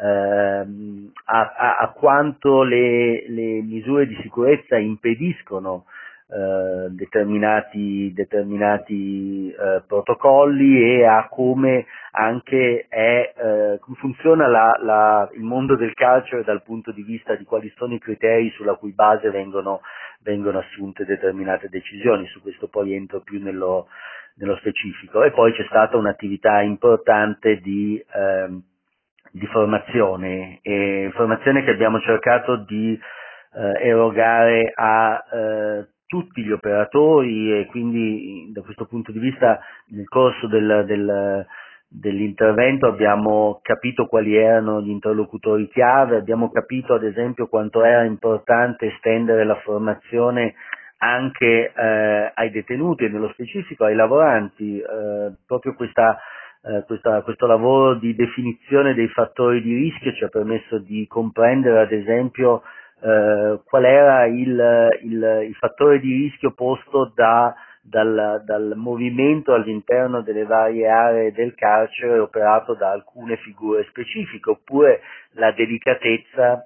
a quanto le misure di sicurezza impediscono determinati protocolli, e a come anche come funziona il mondo del carcere dal punto di vista di quali sono i criteri sulla cui base vengono assunte determinate decisioni. Su questo poi entro più nello specifico. E poi c'è stata un'attività importante di formazione che abbiamo cercato di erogare a tutti gli operatori, e quindi da questo punto di vista nel corso dell'intervento abbiamo capito quali erano gli interlocutori chiave, abbiamo capito ad esempio quanto era importante estendere la formazione anche ai detenuti e nello specifico ai lavoranti. Proprio questo lavoro di definizione dei fattori di rischio ci ha permesso di comprendere ad esempio qual era il fattore di rischio posto dal movimento all'interno delle varie aree del carcere operato da alcune figure specifiche, oppure la delicatezza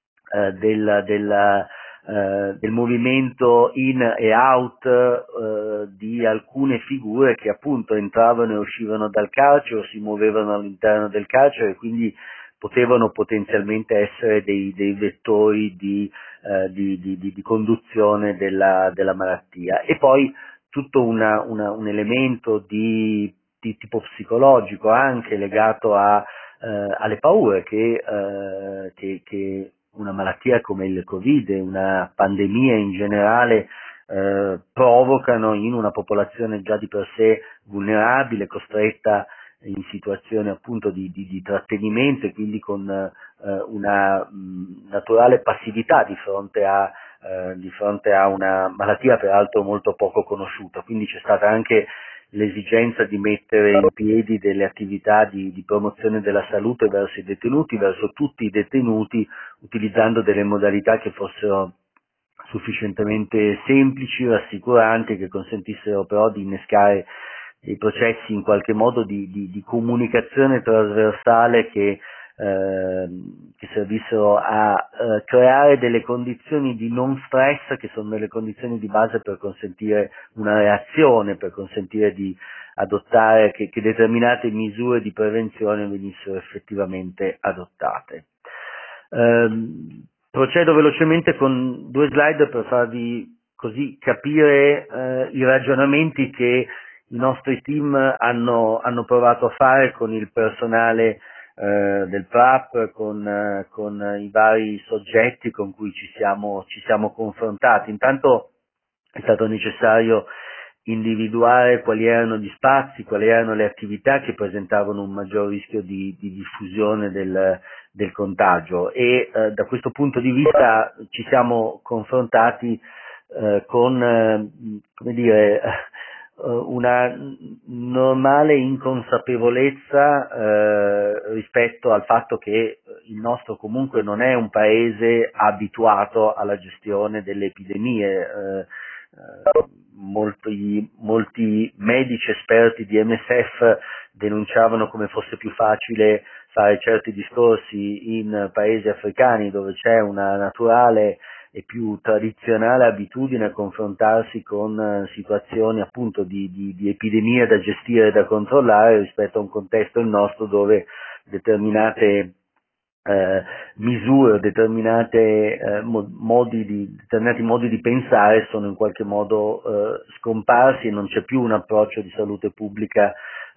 del movimento in e out di alcune figure che appunto entravano e uscivano dal carcere o si muovevano all'interno del carcere, e quindi potevano potenzialmente essere dei vettori di conduzione della malattia. E poi tutto un elemento di tipo psicologico anche legato alle paure che una malattia come il Covid e una pandemia in generale provocano in una popolazione già di per sé vulnerabile, costretta in situazioni appunto di trattenimento, e quindi con una naturale passività di fronte a una malattia peraltro molto poco conosciuta. Quindi c'è stata anche l'esigenza di mettere in piedi delle attività di promozione della salute verso i detenuti, verso tutti i detenuti, utilizzando delle modalità che fossero sufficientemente semplici, rassicuranti, che consentissero però di innescare dei processi in qualche modo di comunicazione trasversale che servissero a creare delle condizioni di non stress, che sono delle condizioni di base per consentire una reazione, per consentire di adottare che determinate misure di prevenzione venissero effettivamente adottate. Procedo velocemente con 2 slide per farvi così capire i ragionamenti che i nostri team hanno provato a fare con il personale del PRAP, con i vari soggetti con cui ci siamo confrontati. Intanto è stato necessario individuare quali erano gli spazi, quali erano le attività che presentavano un maggior rischio di diffusione del contagio, e da questo punto di vista ci siamo confrontati con come dire una normale inconsapevolezza rispetto al fatto che il nostro comunque non è un paese abituato alla gestione delle epidemie. Molti medici esperti di MSF denunciavano come fosse più facile fare certi discorsi in paesi africani dove c'è una naturale e più tradizionale abitudine a confrontarsi con situazioni appunto di epidemia da gestire e da controllare rispetto a un contesto il nostro dove determinate misure, determinati modi di pensare sono in qualche modo scomparsi e non c'è più un approccio di salute pubblica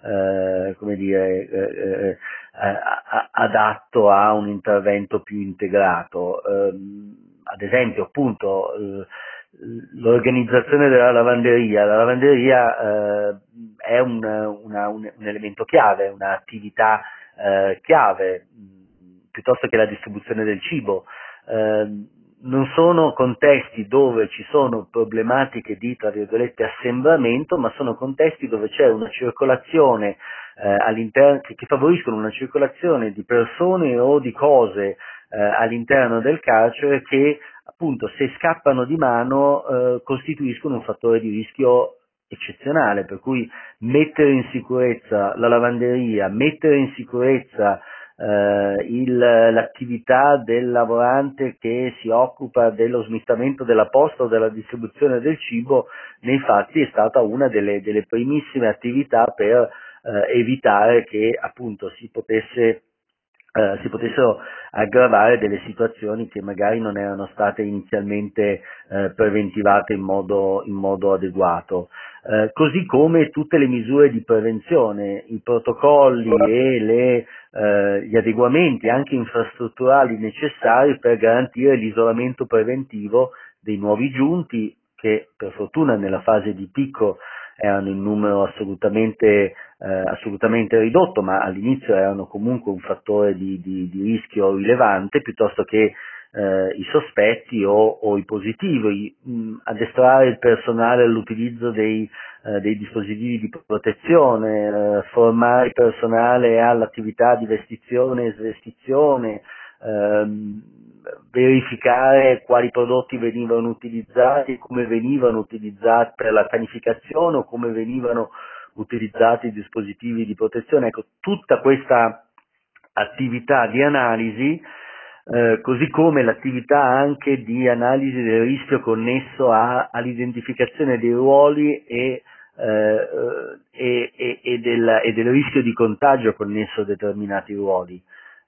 adatto a un intervento più integrato. Ad esempio, appunto, l'organizzazione della lavanderia. La lavanderia è un elemento chiave, un'attività chiave, piuttosto che la distribuzione del cibo. Non sono contesti dove ci sono problematiche di, tra virgolette, assembramento, ma sono contesti dove c'è una circolazione all'interno, che favoriscono una circolazione di persone o di cose all'interno del carcere che appunto se scappano di mano costituiscono un fattore di rischio eccezionale, per cui mettere in sicurezza la lavanderia, mettere in sicurezza l'attività del lavorante che si occupa dello smistamento della posta o della distribuzione del cibo, nei fatti è stata una delle primissime attività per evitare che appunto si potessero aggravare delle situazioni che magari non erano state inizialmente preventivate in modo adeguato. Così come tutte le misure di prevenzione, i protocolli e gli adeguamenti anche infrastrutturali necessari per garantire l'isolamento preventivo dei nuovi giunti, che per fortuna nella fase di picco erano in numero assolutamente ridotto, ma all'inizio erano comunque un fattore di rischio rilevante, piuttosto che i sospetti o i positivi. Addestrare il personale all'utilizzo dei dispositivi di protezione, formare il personale all'attività di vestizione e svestizione, verificare quali prodotti venivano utilizzati, come venivano utilizzati per la sanificazione o come venivano utilizzati i dispositivi di protezione. Ecco, tutta questa attività di analisi, così come l'attività anche di analisi del rischio connesso all'identificazione dei ruoli e del rischio di contagio connesso a determinati ruoli.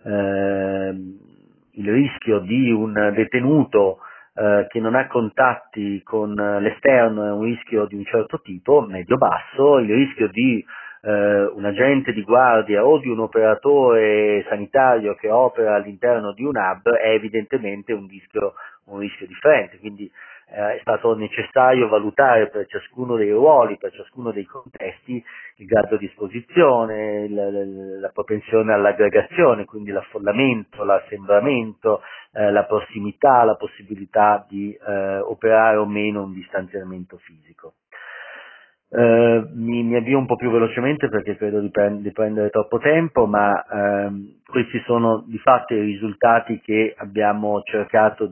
Il rischio di un detenuto che non ha contatti con l'esterno è un rischio di un certo tipo, medio-basso. Il rischio di un agente di guardia o di un operatore sanitario che opera all'interno di un hub è evidentemente un rischio differente, quindi è stato necessario valutare per ciascuno dei ruoli, per ciascuno dei contesti, il grado di esposizione, la propensione all'aggregazione, quindi l'affollamento, l'assembramento, la prossimità, la possibilità di operare o meno un distanziamento fisico. Mi avvio un po' più velocemente perché credo di prendere troppo tempo, ma questi sono di fatto i risultati che abbiamo cercato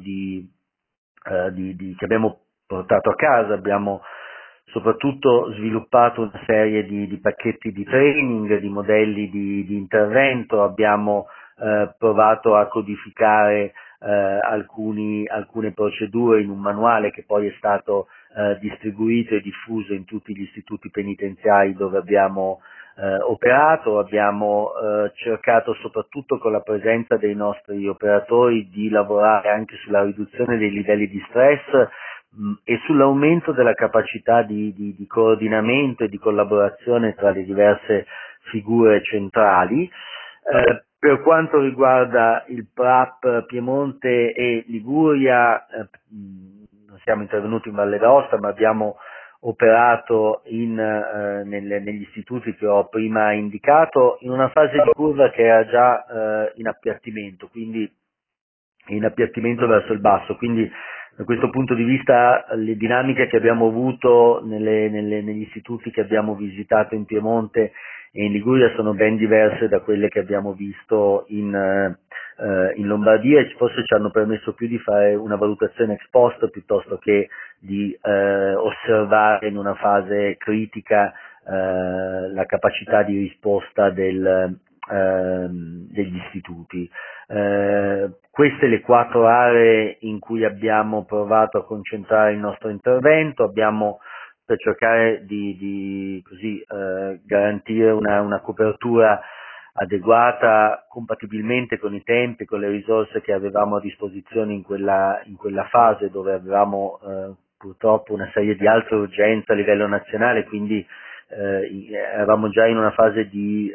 che abbiamo portato a casa. Abbiamo soprattutto sviluppato una serie di pacchetti di training, di modelli di intervento, abbiamo provato a codificare alcune procedure in un manuale che poi è stato distribuito e diffuso in tutti gli istituti penitenziari dove abbiamo operato. Abbiamo cercato, soprattutto con la presenza dei nostri operatori, di lavorare anche sulla riduzione dei livelli di stress e sull'aumento della capacità di coordinamento e di collaborazione tra le diverse figure centrali. Per quanto riguarda il PRAP Piemonte e Liguria, non siamo intervenuti in Valle d'Aosta, ma abbiamo operato negli istituti che ho prima indicato in una fase di curva che era già in appiattimento, quindi in appiattimento verso il basso, quindi Da questo punto di vista le dinamiche che abbiamo avuto negli istituti che abbiamo visitato in Piemonte e in Liguria sono ben diverse da quelle che abbiamo visto in Lombardia, e forse ci hanno permesso più di fare una valutazione ex post piuttosto che di osservare in una fase critica la capacità di risposta degli istituti. Queste le 4 aree in cui abbiamo provato a concentrare il nostro intervento. Abbiamo, per cercare di garantire una copertura adeguata compatibilmente con i tempi, con le risorse che avevamo a disposizione in quella fase, dove avevamo purtroppo una serie di altre urgenze a livello nazionale, quindi eravamo già in una fase di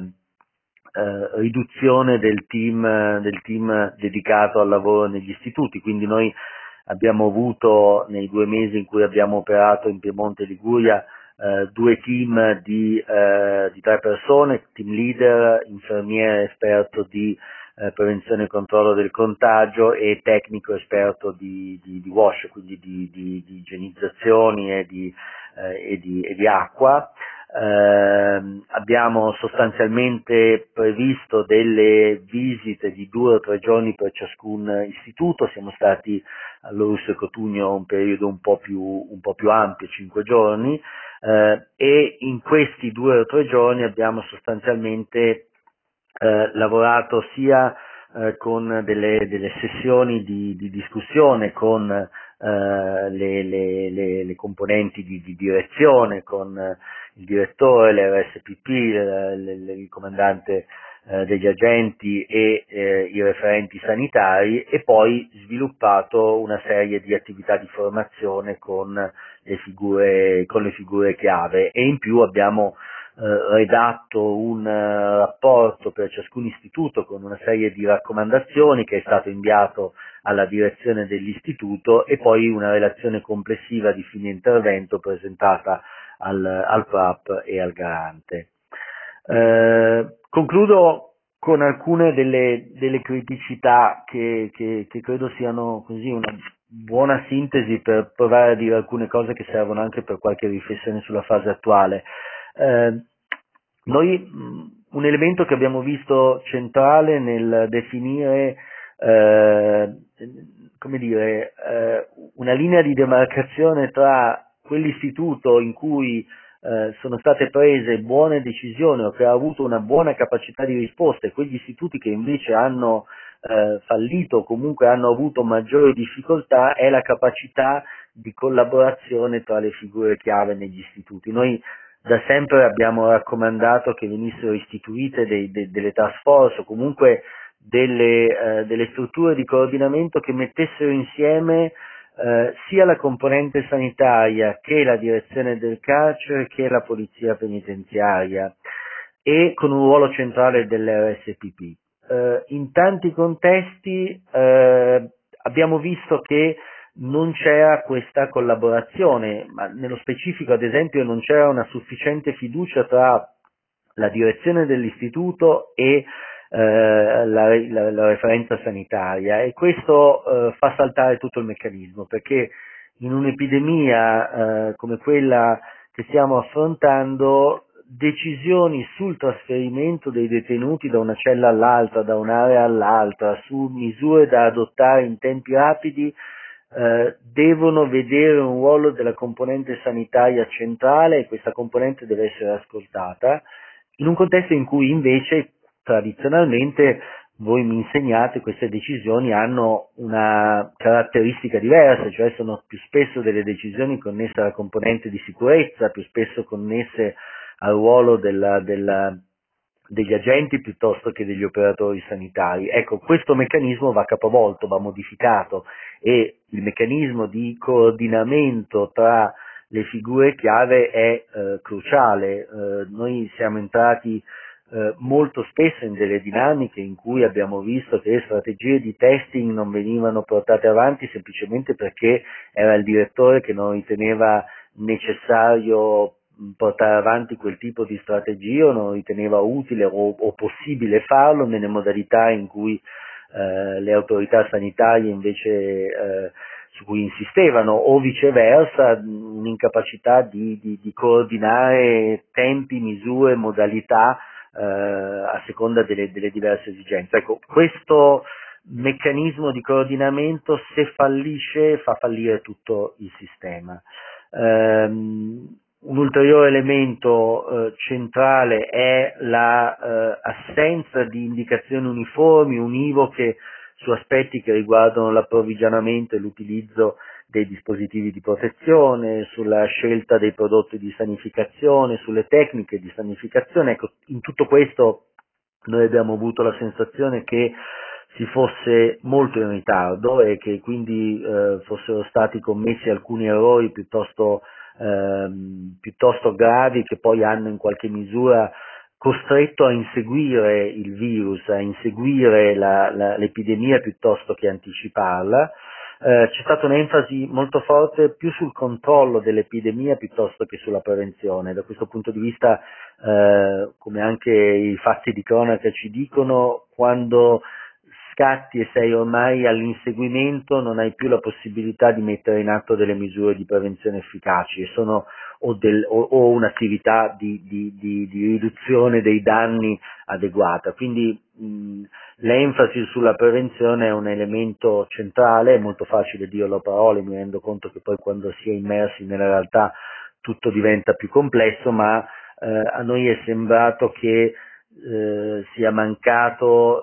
riduzione del team dedicato al lavoro negli istituti. Quindi noi abbiamo avuto, nei 2 mesi in cui abbiamo operato in Piemonte e Liguria, 2 team di 3 persone, team leader, infermiere esperto di prevenzione e controllo del contagio e tecnico esperto di wash, quindi di igienizzazioni e di acqua. Abbiamo sostanzialmente previsto delle visite di 2 o 3 giorni per ciascun istituto. Siamo stati all'Orus e Cotugno un periodo un po' più ampio, 5 giorni, e in questi 2 o 3 giorni abbiamo sostanzialmente lavorato sia con delle sessioni di discussione con le componenti di direzione, con il direttore, l'RSPP, il comandante degli agenti e i referenti sanitari, e poi sviluppato una serie di attività di formazione con le figure chiave, e in più abbiamo redatto un rapporto per ciascun istituto con una serie di raccomandazioni che è stato inviato alla direzione dell'istituto, e poi una relazione complessiva di fine intervento presentata al PRAP e al Garante. Concludo con alcune delle criticità che credo siano così una buona sintesi per provare a dire alcune cose che servono anche per qualche riflessione sulla fase attuale. Noi un elemento che abbiamo visto centrale nel definire una linea di demarcazione tra quell'istituto in cui sono state prese buone decisioni o che ha avuto una buona capacità di risposta, e quegli istituti che invece hanno fallito o comunque hanno avuto maggiori difficoltà, è la capacità di collaborazione tra le figure chiave negli istituti. Noi da sempre abbiamo raccomandato che venissero istituite delle task force o comunque delle strutture di coordinamento che mettessero insieme sia la componente sanitaria che la direzione del carcere che la polizia penitenziaria, e con un ruolo centrale dell'RSPP. In tanti contesti abbiamo visto che non c'era questa collaborazione, ma nello specifico ad esempio non c'era una sufficiente fiducia tra la direzione dell'istituto e la referenza sanitaria, e questo fa saltare tutto il meccanismo, perché in un'epidemia come quella che stiamo affrontando, decisioni sul trasferimento dei detenuti da una cella all'altra, da un'area all'altra, su misure da adottare in tempi rapidi, devono vedere un ruolo della componente sanitaria centrale, e questa componente deve essere ascoltata, in un contesto in cui invece tradizionalmente, voi mi insegnate, queste decisioni hanno una caratteristica diversa, cioè sono più spesso delle decisioni connesse alla componente di sicurezza, più spesso connesse al ruolo degli agenti piuttosto che degli operatori sanitari. Ecco, questo meccanismo va capovolto, va modificato, e il meccanismo di coordinamento tra le figure chiave è cruciale. Noi siamo entrati molto spesso in delle dinamiche in cui abbiamo visto che le strategie di testing non venivano portate avanti semplicemente perché era il direttore che non riteneva necessario portare avanti quel tipo di strategie, o non riteneva utile o possibile farlo nelle modalità in cui le autorità sanitarie invece su cui insistevano, o viceversa un'incapacità di coordinare tempi, misure, modalità a seconda delle diverse esigenze. Ecco, questo meccanismo di coordinamento, se fallisce, fa fallire tutto il sistema. Un ulteriore elemento centrale è l'assenza di indicazioni uniformi, univoche su aspetti che riguardano l'approvvigionamento e l'utilizzo dei dispositivi di protezione, sulla scelta dei prodotti di sanificazione, sulle tecniche di sanificazione. Ecco, in tutto questo noi abbiamo avuto la sensazione che si fosse molto in ritardo e che quindi fossero stati commessi alcuni errori piuttosto gravi, che poi hanno in qualche misura costretto a inseguire il virus, a inseguire l'epidemia piuttosto che anticiparla. C'è stata un'enfasi molto forte più sul controllo dell'epidemia piuttosto che sulla prevenzione. Da questo punto di vista, come anche i fatti di cronaca ci dicono, quando scatti e sei ormai all'inseguimento non hai più la possibilità di mettere in atto delle misure di prevenzione efficaci, e sono o un'attività di riduzione dei danni adeguata. Quindi l'enfasi sulla prevenzione è un elemento centrale. È molto facile dirlo a parole, mi rendo conto che poi quando si è immersi nella realtà tutto diventa più complesso, ma a noi è sembrato che sia mancato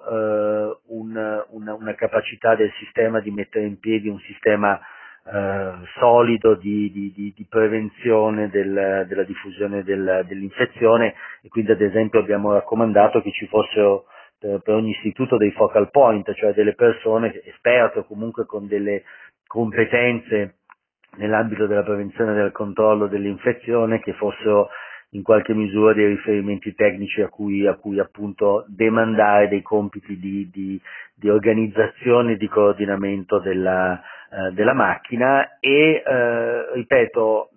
una capacità del sistema di mettere in piedi un sistema solido di prevenzione della diffusione dell'infezione, e quindi ad esempio abbiamo raccomandato che ci fossero per ogni istituto dei focal point, cioè delle persone esperte o comunque con delle competenze nell'ambito della prevenzione e del controllo dell'infezione, che fossero in qualche misura dei riferimenti tecnici a cui appunto demandare dei compiti di organizzazione e di coordinamento della macchina. E ripeto,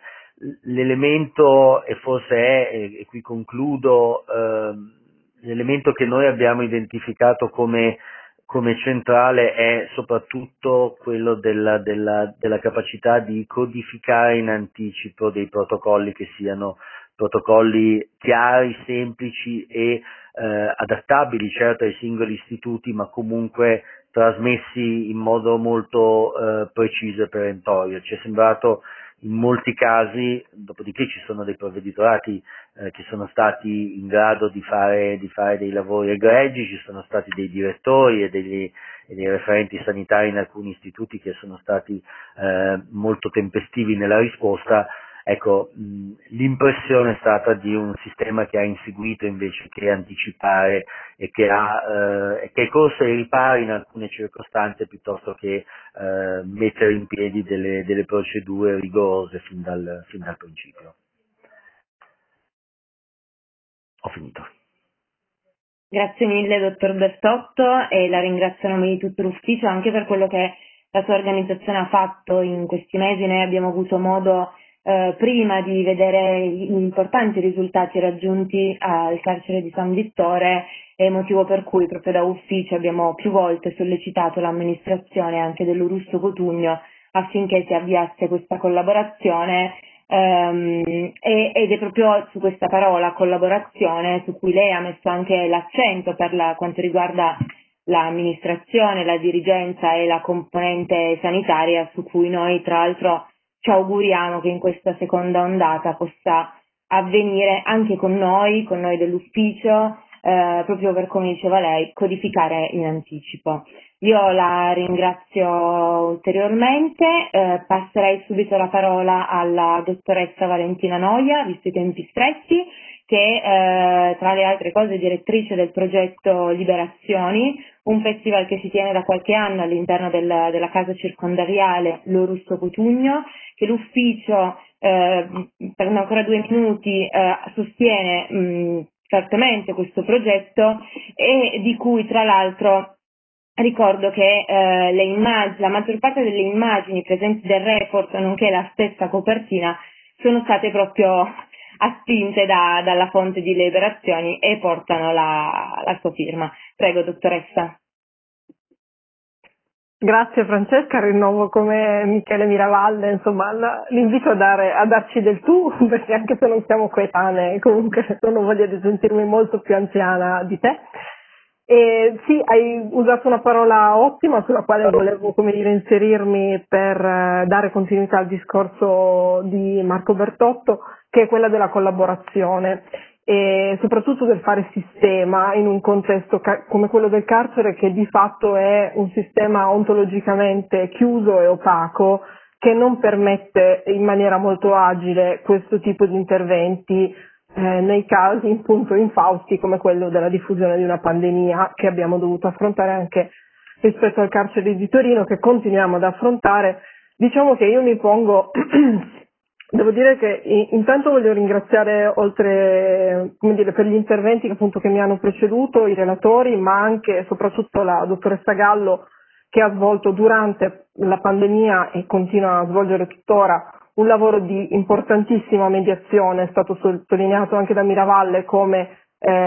l'elemento, e forse e qui concludo, l'elemento che noi abbiamo identificato come centrale è soprattutto quello della capacità di codificare in anticipo dei protocolli che siano protocolli chiari, semplici e adattabili certo ai singoli istituti, ma comunque trasmessi in modo molto preciso e perentorio. Ci è sembrato in molti casi, dopodiché ci sono dei provveditorati che sono stati in grado di fare dei lavori egregi, ci sono stati dei direttori e dei referenti sanitari in alcuni istituti che sono stati molto tempestivi nella risposta. Ecco, l'impressione è stata di un sistema che ha inseguito invece che anticipare e che è corso ai ripari in alcune circostanze piuttosto che mettere in piedi delle procedure rigorose fin dal principio. Ho finito. Grazie mille, dottor Bertotto, e la ringrazio a nome di tutto l'ufficio anche per quello che la sua organizzazione ha fatto in questi mesi. Noi abbiamo avuto modo prima di vedere gli importanti risultati raggiunti al carcere di San Vittore, è motivo per cui proprio da ufficio abbiamo più volte sollecitato l'amministrazione anche dell'Urusso Cotugno affinché si avviasse questa collaborazione, ed è proprio su questa parola collaborazione su cui lei ha messo anche l'accento per quanto riguarda l'amministrazione, la dirigenza e la componente sanitaria, su cui noi tra l'altro ci auguriamo che in questa seconda ondata possa avvenire anche con noi dell'ufficio, proprio per, come diceva lei, codificare in anticipo. Io la ringrazio ulteriormente, passerei subito la parola alla dottoressa Valentina Noia, visto i tempi stretti, che tra le altre cose è direttrice del progetto Liberazioni, un festival che si tiene da qualche anno all'interno della casa circondariale L'Orusso Cotugno, che l'ufficio per ancora 2 minuti sostiene fortemente questo progetto, e di cui tra l'altro ricordo che la maggior parte delle immagini presenti del report, nonché la stessa copertina, sono state proprio attinte dalla fonte di Liberazioni e portano la sua firma. Prego, dottoressa. Grazie Francesca, rinnovo come Michele Miravalle, insomma, l'invito a darci del tu, perché anche se non siamo coetanee, comunque non ho voglia di sentirmi molto più anziana di te. E sì, hai usato una parola ottima sulla quale volevo, come dire, inserirmi per dare continuità al discorso di Marco Bertotto, che è quella della collaborazione e soprattutto del fare sistema in un contesto come quello del carcere, che di fatto è un sistema ontologicamente chiuso e opaco, che non permette in maniera molto agile questo tipo di interventi nei casi appunto infausti come quello della diffusione di una pandemia che abbiamo dovuto affrontare anche rispetto al carcere di Torino, che continuiamo ad affrontare. Diciamo che io mi pongo devo dire che intanto voglio ringraziare, oltre, come dire, per gli interventi appunto che mi hanno preceduto, i relatori, ma anche e soprattutto la dottoressa Gallo, che ha svolto durante la pandemia e continua a svolgere tuttora un lavoro di importantissima mediazione. È stato sottolineato anche da Miravalle come,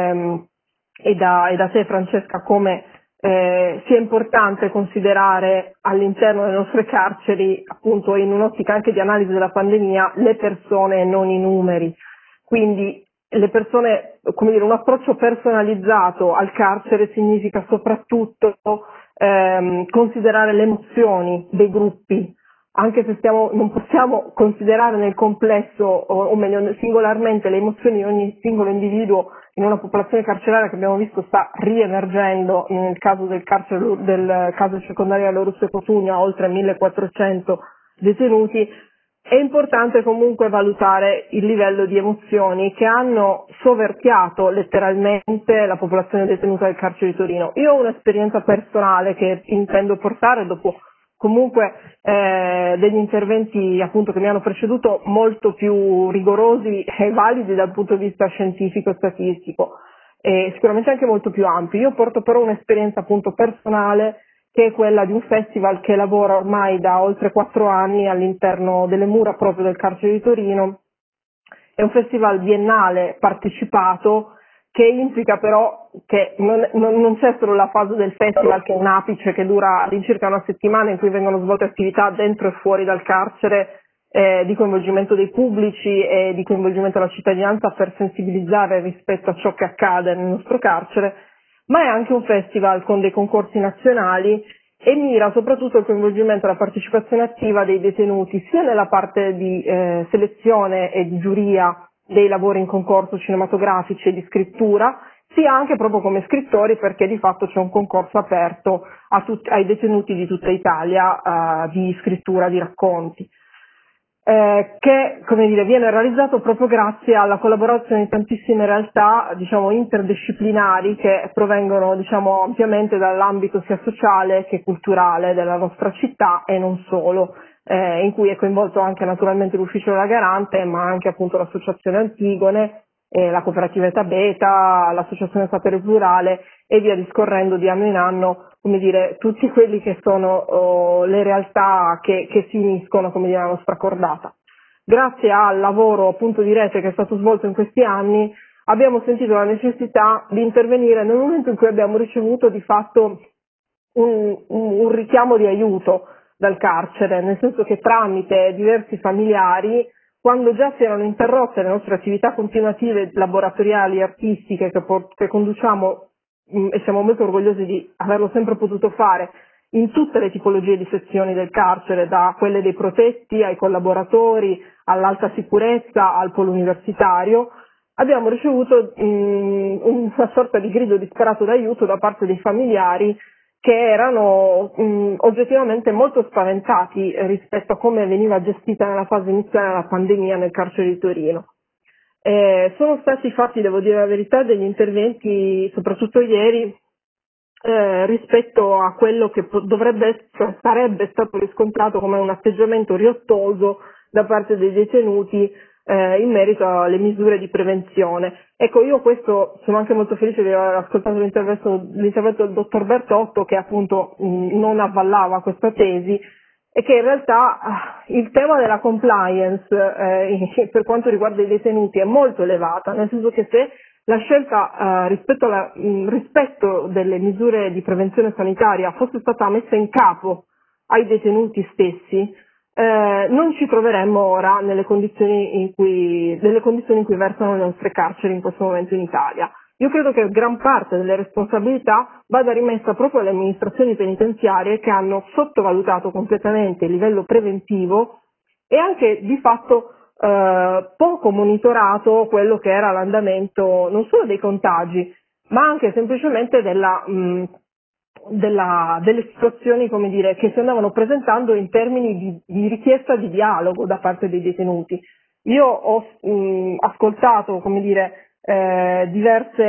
e da te Francesca, come sia importante considerare all'interno delle nostre carceri, appunto in un'ottica anche di analisi della pandemia, le persone e non i numeri. Quindi le persone, come dire, un approccio personalizzato al carcere significa soprattutto considerare le emozioni dei gruppi, anche se non possiamo considerare nel complesso, o meglio singolarmente, le emozioni di ogni singolo individuo in una popolazione carceraria che abbiamo visto sta riemergendo nel caso del caso circondario dello Russo e Cotugno, oltre 1400 detenuti. È importante comunque valutare il livello di emozioni che hanno soverchiato letteralmente la popolazione detenuta del carcere di Torino. Io ho un'esperienza personale che intendo portare dopo comunque degli interventi appunto che mi hanno preceduto, molto più rigorosi e validi dal punto di vista scientifico e statistico, e sicuramente anche molto più ampi. Io porto però un'esperienza appunto personale, che è quella di un festival che lavora ormai da oltre 4 anni all'interno delle mura proprio del carcere di Torino. È un festival biennale partecipato, che implica però che non c'è solo la fase del festival, che è un apice che dura all'incirca una settimana, in cui vengono svolte attività dentro e fuori dal carcere, di coinvolgimento dei pubblici e di coinvolgimento della cittadinanza per sensibilizzare rispetto a ciò che accade nel nostro carcere, ma è anche un festival con dei concorsi nazionali e mira soprattutto al coinvolgimento e alla partecipazione attiva dei detenuti, sia nella parte di selezione e di giuria dei lavori in concorso cinematografici e di scrittura, sia anche proprio come scrittori, perché di fatto c'è un concorso aperto ai detenuti di tutta Italia di scrittura di racconti. Che, come dire, viene realizzato proprio grazie alla collaborazione di tantissime realtà, diciamo, interdisciplinari, che provengono, diciamo, ampiamente dall'ambito sia sociale che culturale della nostra città e non solo, in cui è coinvolto anche naturalmente l'Ufficio della Garante, ma anche appunto l'Associazione Antigone, la Cooperativa Eta Beta, l'Associazione Sapere Plurale e via discorrendo di anno in anno, come dire, tutti quelli che sono le realtà che si uniscono, come dire, alla nostra cordata. Grazie al lavoro appunto di rete che è stato svolto in questi anni, abbiamo sentito la necessità di intervenire nel momento in cui abbiamo ricevuto di fatto un richiamo di aiuto dal carcere, nel senso che tramite diversi familiari, quando già si erano interrotte le nostre attività continuative laboratoriali e artistiche che conduciamo, e siamo molto orgogliosi di averlo sempre potuto fare in tutte le tipologie di sezioni del carcere, da quelle dei protetti ai collaboratori, all'alta sicurezza, al polo universitario, abbiamo ricevuto una sorta di grido disperato d'aiuto da parte dei familiari, che erano oggettivamente molto spaventati rispetto a come veniva gestita nella fase iniziale la pandemia nel carcere di Torino. Sono stati fatti, devo dire la verità, degli interventi, soprattutto ieri, rispetto a quello che sarebbe stato riscontrato come un atteggiamento riottoso da parte dei detenuti in merito alle misure di prevenzione. Ecco, io questo sono anche molto felice di aver ascoltato l'intervento del dottor Bertotto, che appunto non avvallava questa tesi, e che in realtà il tema della compliance per quanto riguarda i detenuti è molto elevata, nel senso che se la scelta rispetto delle misure di prevenzione sanitaria fosse stata messa in capo ai detenuti stessi, non ci troveremmo ora nelle condizioni in cui versano le nostre carceri in questo momento in Italia. Io credo che gran parte delle responsabilità vada rimessa proprio alle amministrazioni penitenziarie, che hanno sottovalutato completamente il livello preventivo e anche di fatto poco monitorato quello che era l'andamento non solo dei contagi, ma anche semplicemente delle situazioni, come dire, che si andavano presentando in termini di richiesta di dialogo da parte dei detenuti. Io ho ascoltato, come dire, diversi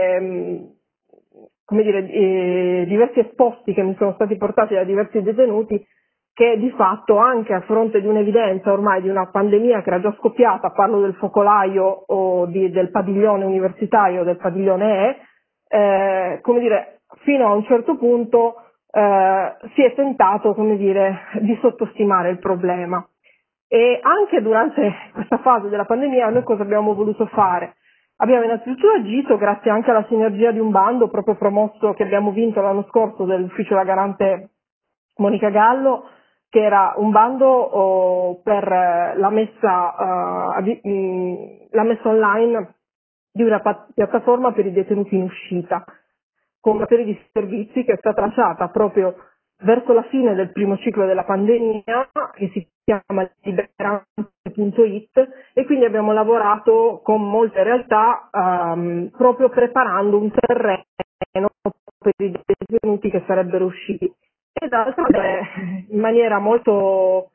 esposti che mi sono stati portati da diversi detenuti, che di fatto, anche a fronte di un'evidenza ormai di una pandemia che era già scoppiata, parlo del focolaio o del padiglione universitario, del padiglione come dire, fino a un certo punto si è tentato, come dire, di sottostimare il problema. E anche durante questa fase della pandemia noi cosa abbiamo voluto fare? Abbiamo innanzitutto agito grazie anche alla sinergia di un bando proprio promosso, che abbiamo vinto l'anno scorso, dell'ufficio della garante Monica Gallo, che era un bando per la messa online di una piattaforma per i detenuti in uscita, con una serie di servizi che è stata lasciata proprio verso la fine del primo ciclo della pandemia, che si chiama liberante.it, e quindi abbiamo lavorato con molte realtà proprio preparando un terreno per i detenuti che sarebbero usciti. E d'altro in maniera molto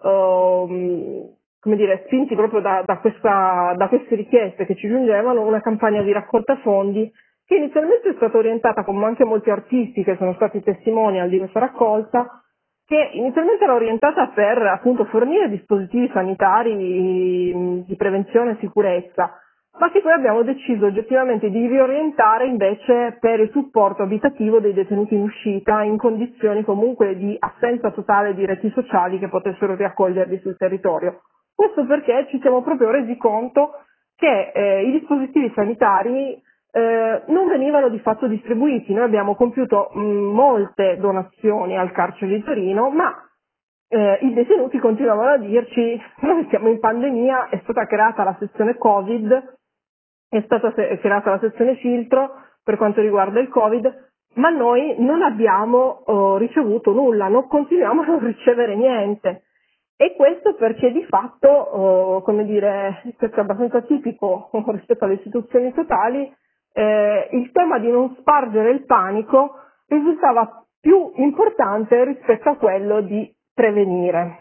come dire, spinti proprio da queste richieste che ci giungevano, una campagna di raccolta fondi che inizialmente è stata orientata, come anche molti artisti che sono stati testimonial di questa raccolta, che inizialmente era orientata per appunto fornire dispositivi sanitari di prevenzione e sicurezza, ma che poi abbiamo deciso oggettivamente di riorientare invece per il supporto abitativo dei detenuti in uscita, in condizioni comunque di assenza totale di reti sociali che potessero riaccoglierli sul territorio. Questo perché ci siamo proprio resi conto che i dispositivi sanitari non venivano di fatto distribuiti. Noi abbiamo compiuto molte donazioni al carcere di Torino, ma i detenuti continuavano a dirci: noi siamo in pandemia, è stata creata la sezione Covid, è stata creata la sezione filtro per quanto riguarda il Covid, ma noi non abbiamo ricevuto nulla, continuiamo a non ricevere niente. E questo perché di fatto, come dire, questo è abbastanza tipico rispetto alle istituzioni statali, il tema di non spargere il panico risultava più importante rispetto a quello di prevenire.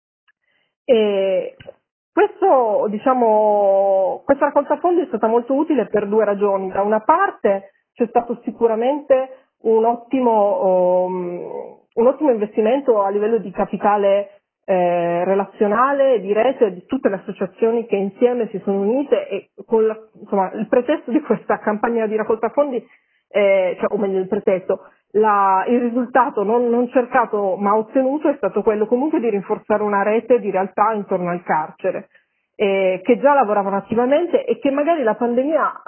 E questo, diciamo, questa raccolta fondi è stata molto utile per due ragioni. Da una parte c'è stato sicuramente un ottimo investimento a livello di capitale relazionale, di rete, di tutte le associazioni che insieme si sono unite, e con il pretesto di questa campagna di raccolta fondi, o meglio il pretesto, il risultato non cercato ma ottenuto è stato quello comunque di rinforzare una rete di realtà intorno al carcere, che già lavoravano attivamente e che magari la pandemia,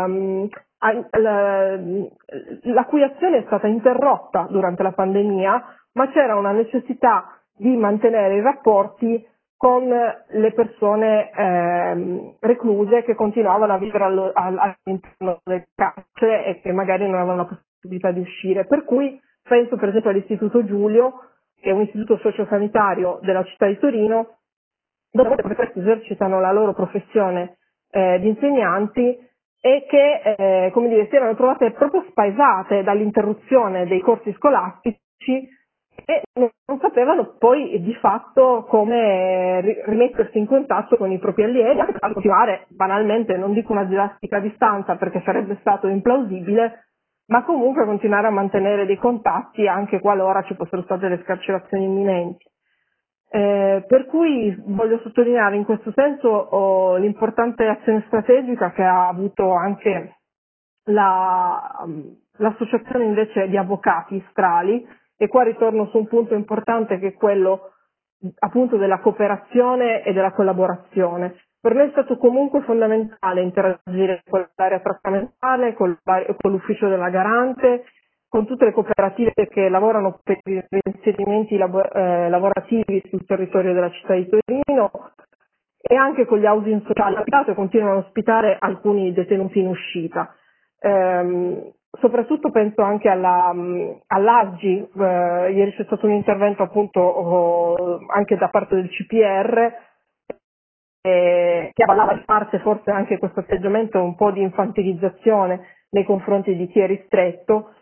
la cui azione è stata interrotta durante la pandemia, ma c'era una necessità di mantenere i rapporti con le persone recluse che continuavano a vivere all'interno del carcere e che magari non avevano la possibilità di uscire. Per cui penso per esempio all'Istituto Giulio, che è un istituto sociosanitario della città di Torino, dove i professori esercitano la loro professione di insegnanti e che come dire, si erano trovate proprio spaesate dall'interruzione dei corsi scolastici e non sapevano poi di fatto come rimettersi in contatto con i propri allievi, anche per continuare banalmente, non dico una gerarchica distanza perché sarebbe stato implausibile, ma comunque continuare a mantenere dei contatti anche qualora ci fossero state delle scarcerazioni imminenti. Per cui voglio sottolineare in questo senso l'importante azione strategica che ha avuto anche l'associazione invece di avvocati Strali, e qua ritorno su un punto importante che è quello appunto della cooperazione e della collaborazione. Per noi è stato comunque fondamentale interagire con l'area trattamentale, con l'ufficio della garante, con tutte le cooperative che lavorano per i reinserimenti lavorativi sul territorio della città di Torino e anche con gli housing sociali che continuano a ospitare alcuni detenuti in uscita. Soprattutto penso anche all'AGI, ieri c'è stato un intervento appunto anche da parte del CPR che avallava in parte forse anche questo atteggiamento un po' di infantilizzazione nei confronti di chi è ristretto,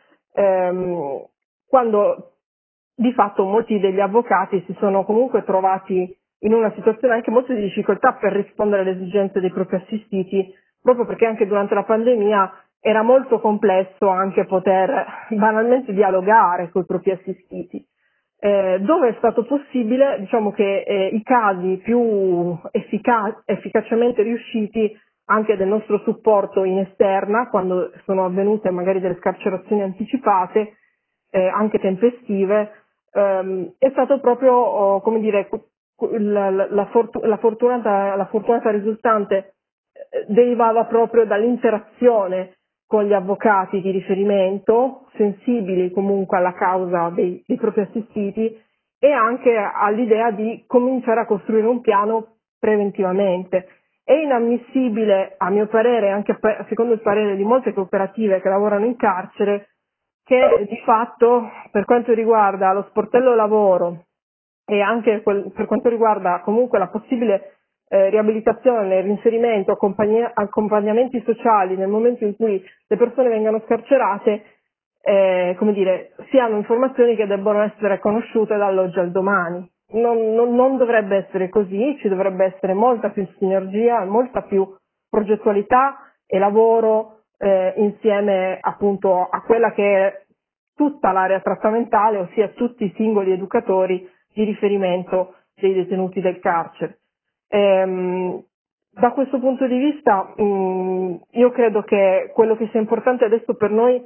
quando di fatto molti degli avvocati si sono comunque trovati in una situazione anche molto di difficoltà per rispondere alle esigenze dei propri assistiti, proprio perché anche durante la pandemia era molto complesso anche poter banalmente dialogare con i propri assistiti. Dove è stato possibile, diciamo che i casi più efficacemente riusciti anche del nostro supporto in esterna, quando sono avvenute magari delle scarcerazioni anticipate, anche tempestive, è stato proprio, come dire, la fortunata risultante derivava proprio dall'interazione con gli avvocati di riferimento, sensibili comunque alla causa dei propri assistiti e anche all'idea di cominciare a costruire un piano preventivamente. È inammissibile, a mio parere, anche secondo il parere di molte cooperative che lavorano in carcere, che di fatto per quanto riguarda lo sportello lavoro e anche per quanto riguarda comunque la possibile riabilitazione, reinserimento, accompagnamenti sociali nel momento in cui le persone vengano scarcerate, come dire, si hanno informazioni che debbono essere conosciute dall'oggi al domani. Non dovrebbe essere così, ci dovrebbe essere molta più sinergia, molta più progettualità e lavoro insieme appunto a quella che è tutta l'area trattamentale, ossia tutti i singoli educatori di riferimento dei detenuti del carcere. Da questo punto di vista io credo che quello che sia importante adesso per noi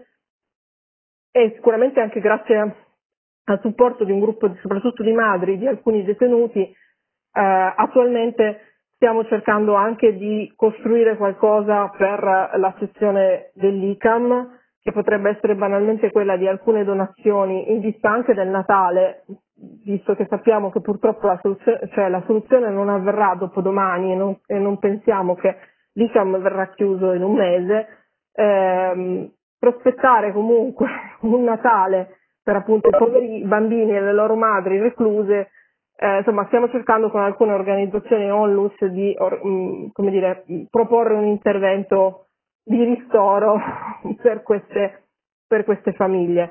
è sicuramente anche grazie al supporto di un gruppo soprattutto di madri di alcuni detenuti, attualmente stiamo cercando anche di costruire qualcosa per la sezione dell'ICAM, che potrebbe essere banalmente quella di alcune donazioni in vista anche del Natale, visto che sappiamo che purtroppo la soluzione non avverrà dopodomani e non pensiamo che l'ICAM verrà chiuso in un mese, prospettare comunque un Natale per appunto i poveri bambini e le loro madri recluse. Insomma, stiamo cercando con alcune organizzazioni onlus di come dire, proporre un intervento di ristoro per queste famiglie.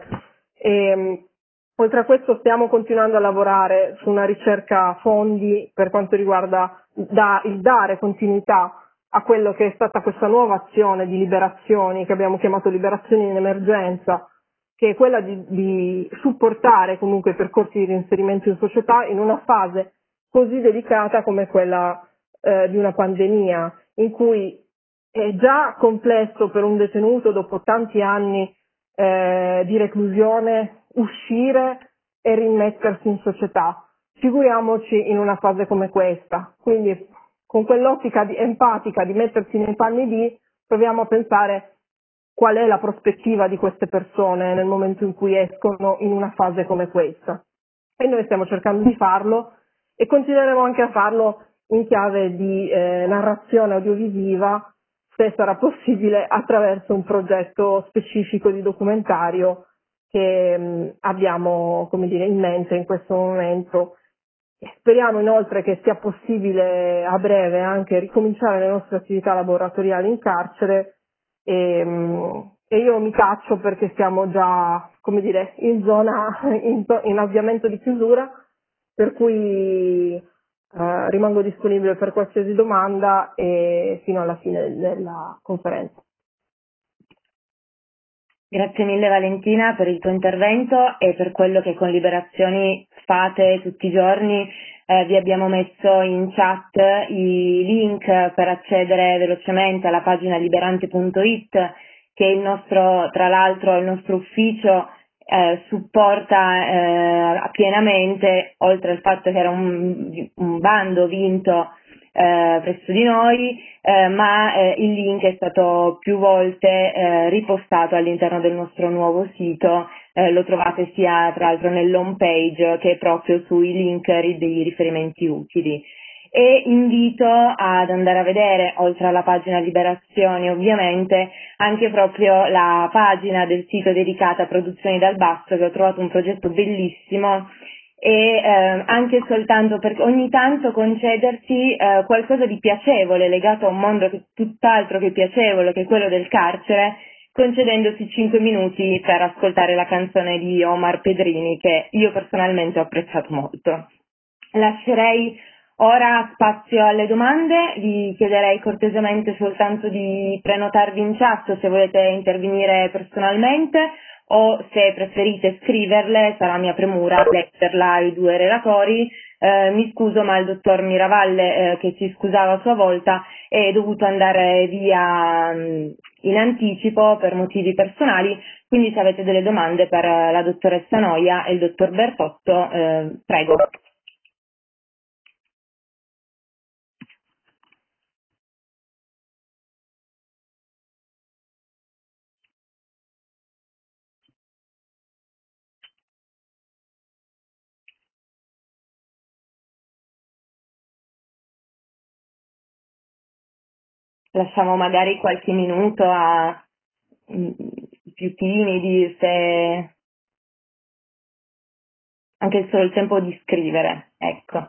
Oltre a questo stiamo continuando a lavorare su una ricerca fondi per quanto riguarda il dare continuità a quello che è stata questa nuova azione di liberazioni che abbiamo chiamato liberazioni in emergenza, che è quella di supportare comunque i percorsi di reinserimento in società in una fase così delicata come quella di una pandemia, in cui è già complesso per un detenuto dopo tanti anni di reclusione uscire e rimettersi in società. Figuriamoci in una fase come questa. Quindi con quell'ottica empatica di mettersi nei panni di, proviamo a pensare qual è la prospettiva di queste persone nel momento in cui escono in una fase come questa. E noi stiamo cercando di farlo e continueremo anche a farlo in chiave di narrazione audiovisiva, se sarà possibile, attraverso un progetto specifico di documentario che abbiamo, come dire, in mente in questo momento. Speriamo inoltre che sia possibile a breve anche ricominciare le nostre attività laboratoriali in carcere e io mi taccio perché siamo già, come dire, in zona, in avviamento di chiusura, per cui rimango disponibile per qualsiasi domanda e fino alla fine della conferenza. Grazie mille Valentina per il tuo intervento e per quello che con Liberazioni fate tutti i giorni. Vi abbiamo messo in chat i link per accedere velocemente alla pagina liberante.it, che il nostro, tra l'altro il nostro ufficio supporta pienamente, oltre al fatto che era un bando vinto presso di noi, ma il link è stato più volte ripostato all'interno del nostro nuovo sito. Lo trovate sia tra l'altro nell'home page che proprio sui link dei riferimenti utili. E invito ad andare a vedere, oltre alla pagina Liberazioni ovviamente, anche proprio la pagina del sito dedicata a Produzioni dal Basso, che ho trovato un progetto bellissimo, e anche soltanto perché ogni tanto concedersi qualcosa di piacevole legato a un mondo che tutt'altro che piacevole, che è quello del carcere, concedendosi 5 minuti per ascoltare la canzone di Omar Pedrini, che io personalmente ho apprezzato molto. Lascerei ora spazio alle domande, vi chiederei cortesemente soltanto di prenotarvi in chat se volete intervenire personalmente, o se preferite scriverle, sarà mia premura leggerla ai due relatori. Mi scuso, ma il dottor Miravalle, che si scusava a sua volta, è dovuto andare via in anticipo per motivi personali, quindi se avete delle domande per la dottoressa Noia e il dottor Bertotto, prego. Lasciamo magari qualche minuto a più timidi, se anche solo il tempo di scrivere, ecco.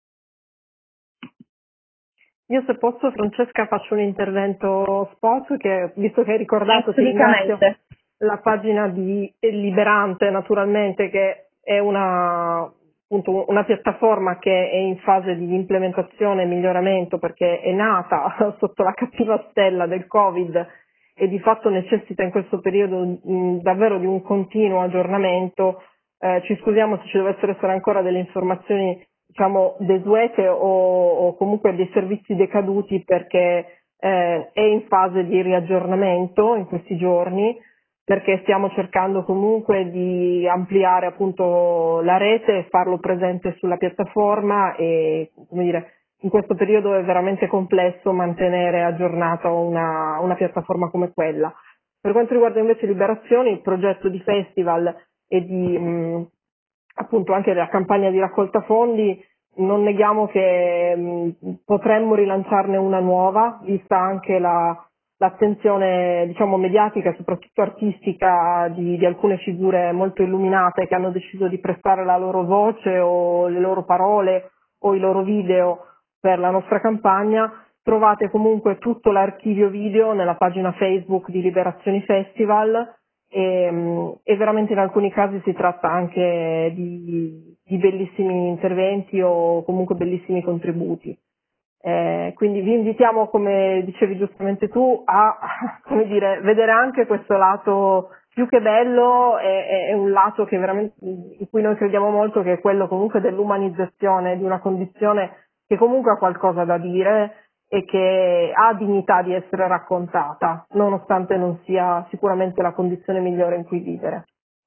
Io se posso, Francesca, faccio un intervento spot, che visto che hai ricordato, ti ringrazio, Assolutamente. la pagina di Liberante, naturalmente, che è appunto una piattaforma che è in fase di implementazione e miglioramento, perché è nata sotto la cattiva stella del Covid e di fatto necessita in questo periodo davvero di un continuo aggiornamento. Ci scusiamo se ci dovessero essere ancora delle informazioni, diciamo, desuete o comunque dei servizi decaduti, perché è in fase di riaggiornamento in questi giorni, perché stiamo cercando comunque di ampliare appunto la rete e farlo presente sulla piattaforma, e come dire, in questo periodo è veramente complesso mantenere aggiornata una piattaforma come quella. Per quanto riguarda invece Liberazioni, il progetto di festival e di appunto anche della campagna di raccolta fondi, non neghiamo che potremmo rilanciarne una nuova, vista anche l'attenzione, diciamo, mediatica e soprattutto artistica di alcune figure molto illuminate che hanno deciso di prestare la loro voce o le loro parole o i loro video per la nostra campagna. Trovate comunque tutto l'archivio video nella pagina Facebook di Liberazioni Festival, e veramente in alcuni casi si tratta anche di bellissimi interventi o comunque bellissimi contributi. Quindi vi invitiamo, come dicevi giustamente tu, a come dire, vedere anche questo lato più che bello, è un lato che veramente, in cui noi crediamo molto, che è quello comunque dell'umanizzazione di una condizione che comunque ha qualcosa da dire e che ha dignità di essere raccontata, nonostante non sia sicuramente la condizione migliore in cui vivere.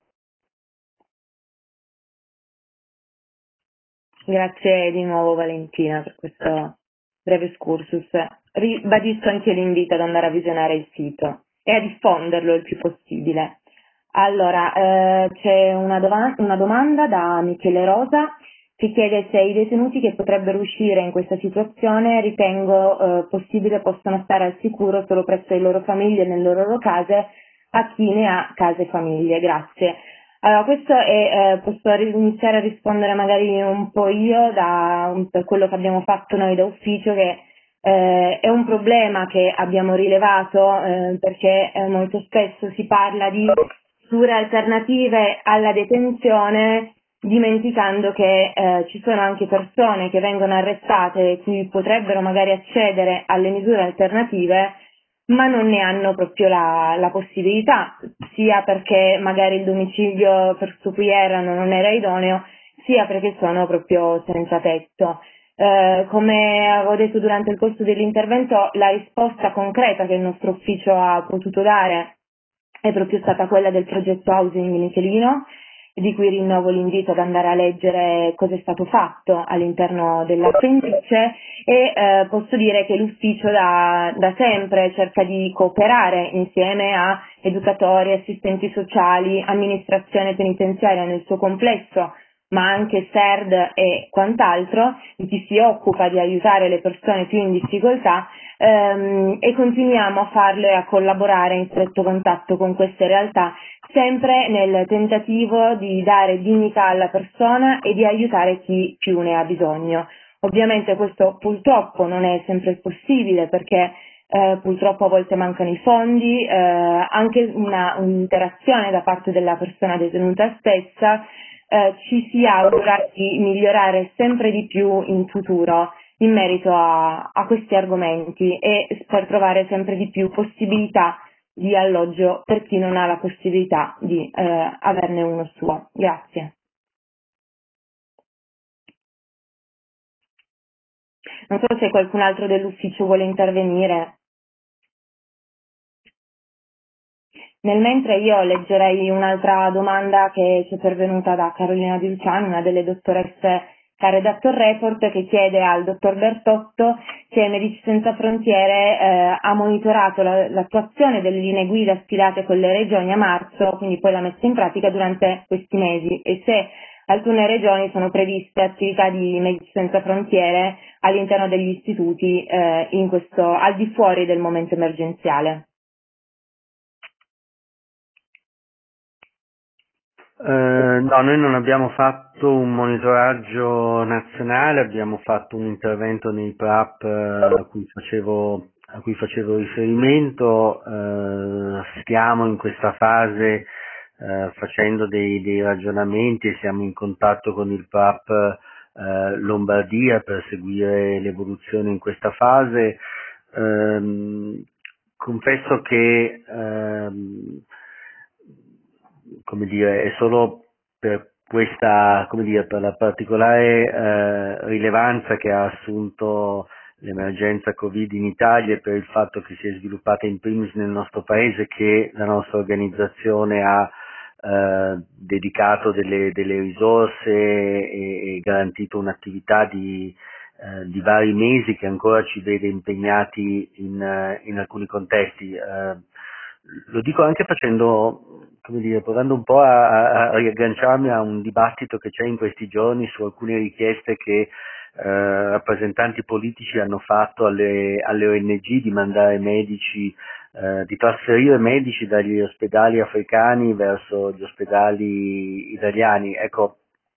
Grazie di nuovo Valentina per questo breve excursus. Ribadisco anche l'invito ad andare a visionare il sito e a diffonderlo il più possibile. Allora, c'è una domanda da Michele Rosa, che chiede se i detenuti che potrebbero uscire in questa situazione ritengo possibile possano stare al sicuro solo presso le loro famiglie e nelle loro case, a chi ne ha case e famiglie. Grazie. Allora, questo posso iniziare a rispondere magari un po' io per quello che abbiamo fatto noi da ufficio, che è un problema che abbiamo rilevato, perché molto spesso si parla di cure alternative alla detenzione, dimenticando che ci sono anche persone che vengono arrestate e cui potrebbero magari accedere alle misure alternative, ma non ne hanno proprio la possibilità, sia perché magari il domicilio presso cui erano non era idoneo, sia perché sono proprio senza tetto. Come avevo detto durante il corso dell'intervento, la risposta concreta che il nostro ufficio ha potuto dare è proprio stata quella del progetto Housing Michelino, di cui rinnovo l'invito ad andare a leggere cosa è stato fatto all'interno dell'appendice, e posso dire che l'ufficio da sempre cerca di cooperare insieme a educatori, assistenti sociali, amministrazione penitenziaria nel suo complesso, ma anche SERD e quant'altro, di chi si occupa di aiutare le persone più in difficoltà, e continuiamo a farlo e a collaborare in stretto contatto con queste realtà, sempre nel tentativo di dare dignità alla persona e di aiutare chi più ne ha bisogno. Ovviamente questo purtroppo non è sempre possibile, perché purtroppo a volte mancano i fondi, anche un'interazione da parte della persona detenuta stessa. Ci si augura di migliorare sempre di più in futuro in merito a questi argomenti, e per trovare sempre di più possibilità di alloggio per chi non ha la possibilità di averne uno suo. Grazie. Non so se qualcun altro dell'ufficio vuole intervenire. Nel mentre io leggerei un'altra domanda che ci è pervenuta da Carolina Di Luciani, una delle dottoresse che ha redatto il report, che chiede al dottor Bertotto se Medici Senza Frontiere ha monitorato l'attuazione delle linee guida stilate con le regioni a marzo, quindi poi la messa in pratica durante questi mesi, e se alcune regioni sono previste attività di Medici Senza Frontiere all'interno degli istituti al di fuori del momento emergenziale. No, noi non abbiamo fatto un monitoraggio nazionale, abbiamo fatto un intervento nei PRAP a cui facevo riferimento. Stiamo in questa fase facendo dei ragionamenti e siamo in contatto con il PRAP Lombardia per seguire l'evoluzione in questa fase. Confesso che come dire, è solo per questa, come dire, per la particolare rilevanza che ha assunto l'emergenza Covid in Italia e per il fatto che si è sviluppata in primis nel nostro paese, che la nostra organizzazione ha dedicato delle risorse e garantito un'attività di vari mesi che ancora ci vede impegnati in alcuni contesti. Lo dico anche provando un po' a riagganciarmi a un dibattito che c'è in questi giorni su alcune richieste che rappresentanti politici hanno fatto alle ONG di mandare medici, di trasferire medici dagli ospedali africani verso gli ospedali italiani. Ecco,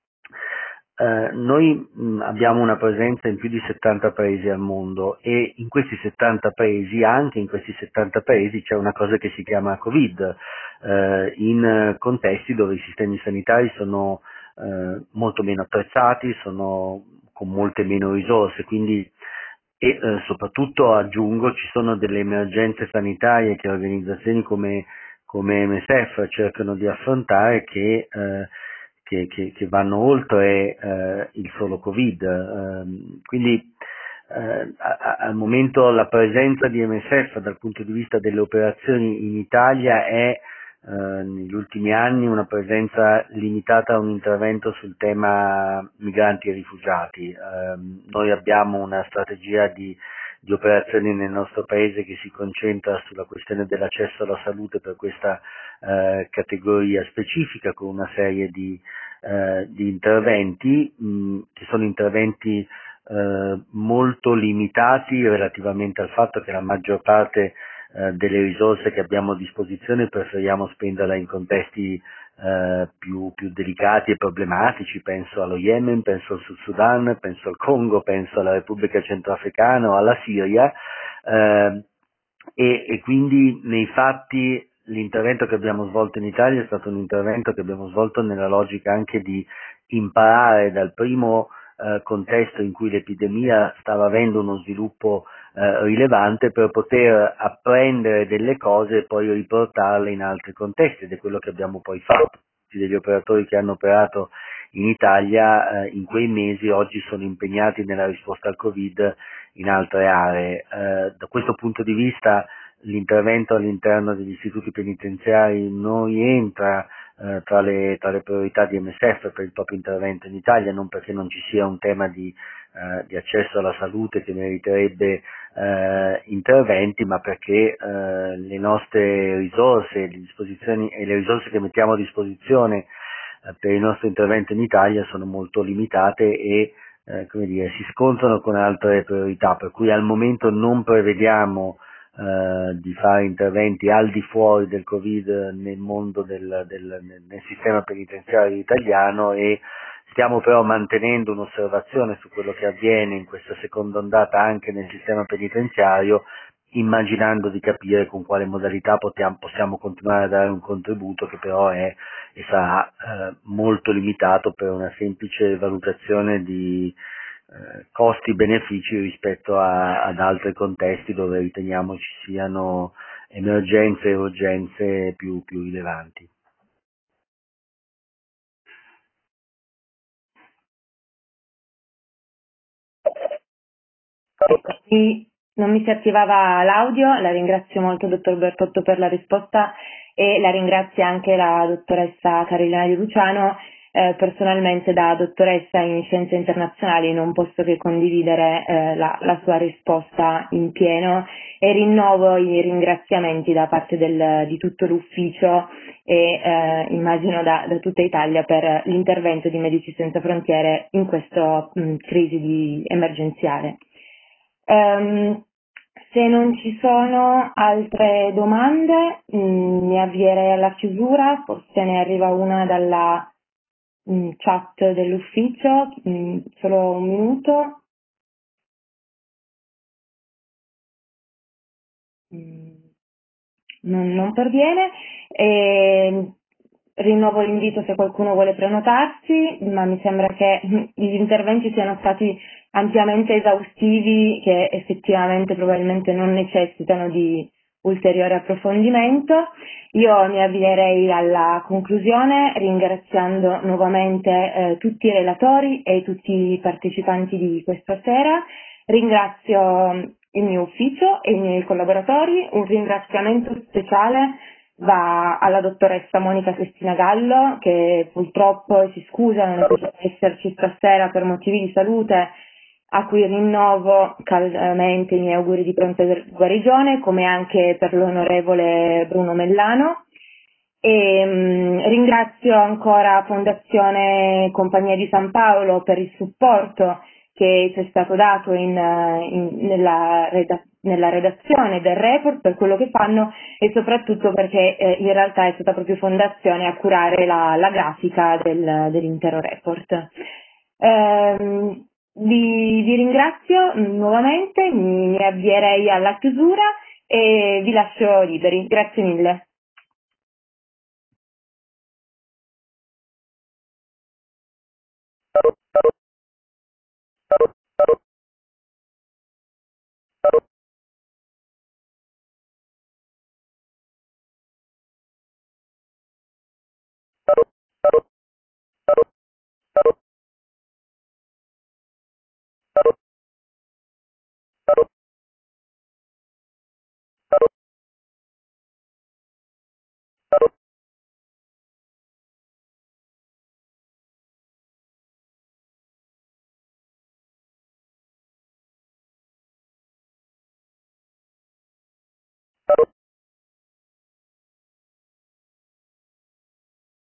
noi abbiamo una presenza in più di 70 paesi al mondo, e in questi 70 paesi, anche in questi 70 paesi, c'è una cosa che si chiama Covid, in contesti dove i sistemi sanitari sono molto meno attrezzati, sono con molte meno risorse, quindi soprattutto, aggiungo, ci sono delle emergenze sanitarie che organizzazioni come MSF cercano di affrontare che vanno oltre il solo Covid. Quindi al momento la presenza di MSF dal punto di vista delle operazioni in Italia è negli ultimi anni una presenza limitata a un intervento sul tema migranti e rifugiati. Noi abbiamo una strategia di operazioni nel nostro paese che si concentra sulla questione dell'accesso alla salute per questa categoria specifica, con una serie di interventi che sono interventi molto limitati relativamente al fatto che la maggior parte delle risorse che abbiamo a disposizione preferiamo spenderla in contesti più delicati e problematici. Penso allo Yemen, penso al Sud Sudan, penso al Congo, penso alla Repubblica Centroafricana o alla Siria, e quindi nei fatti l'intervento che abbiamo svolto in Italia è stato un intervento che abbiamo svolto nella logica anche di imparare dal primo contesto in cui l'epidemia stava avendo uno sviluppo rilevante, per poter apprendere delle cose e poi riportarle in altri contesti, ed è quello che abbiamo poi fatto. Degli operatori che hanno operato in Italia in quei mesi oggi sono impegnati nella risposta al Covid in altre aree. Da questo punto di vista l'intervento all'interno degli istituti penitenziari non rientra tra le priorità di MSF per il proprio intervento in Italia, non perché non ci sia un tema di accesso alla salute che meriterebbe interventi, ma perché le nostre risorse, le disposizioni e le risorse che mettiamo a disposizione per il nostro intervento in Italia sono molto limitate e come dire, si scontrano con altre priorità, per cui al momento non prevediamo di fare interventi al di fuori del Covid nel mondo nel sistema penitenziario italiano, e stiamo però mantenendo un'osservazione su quello che avviene in questa seconda ondata anche nel sistema penitenziario, immaginando di capire con quale modalità possiamo continuare a dare un contributo che però è e sarà molto limitato per una semplice valutazione di costi-benefici rispetto ad altri contesti dove riteniamo ci siano emergenze e urgenze più rilevanti. Non mi si attivava l'audio, la ringrazio molto dottor Bertotto per la risposta e la ringrazio anche la dottoressa Carolina Di Luciano. Personalmente da dottoressa in scienze internazionali non posso che condividere la sua risposta in pieno e rinnovo i ringraziamenti da parte di tutto l'ufficio e immagino da tutta Italia per l'intervento di Medici Senza Frontiere in questa crisi emergenziale. Se non ci sono altre domande, mi avvierei alla chiusura, forse ne arriva una dalla chat dell'ufficio, solo un minuto. Non perviene. Rinnovo l'invito se qualcuno vuole prenotarsi, ma mi sembra che gli interventi siano stati ampiamente esaustivi, che effettivamente probabilmente non necessitano di ulteriore approfondimento. Io mi avvierei alla conclusione ringraziando nuovamente tutti i relatori e tutti i partecipanti di questa sera. Ringrazio il mio ufficio e i miei collaboratori. Un ringraziamento speciale va alla dottoressa Monica Cristina Gallo, che purtroppo si scusa non è potuta esserci stasera per motivi di salute, a cui rinnovo caldamente i miei auguri di pronta guarigione, come anche per l'onorevole Bruno Mellano. E ringrazio ancora Fondazione Compagnia di San Paolo per il supporto che ci è stato dato nella redazione del report, per quello che fanno e soprattutto perché in realtà è stata proprio Fondazione a curare la grafica dell'intero report. Vi ringrazio nuovamente, mi avvierei alla chiusura e vi lascio liberi. Grazie mille.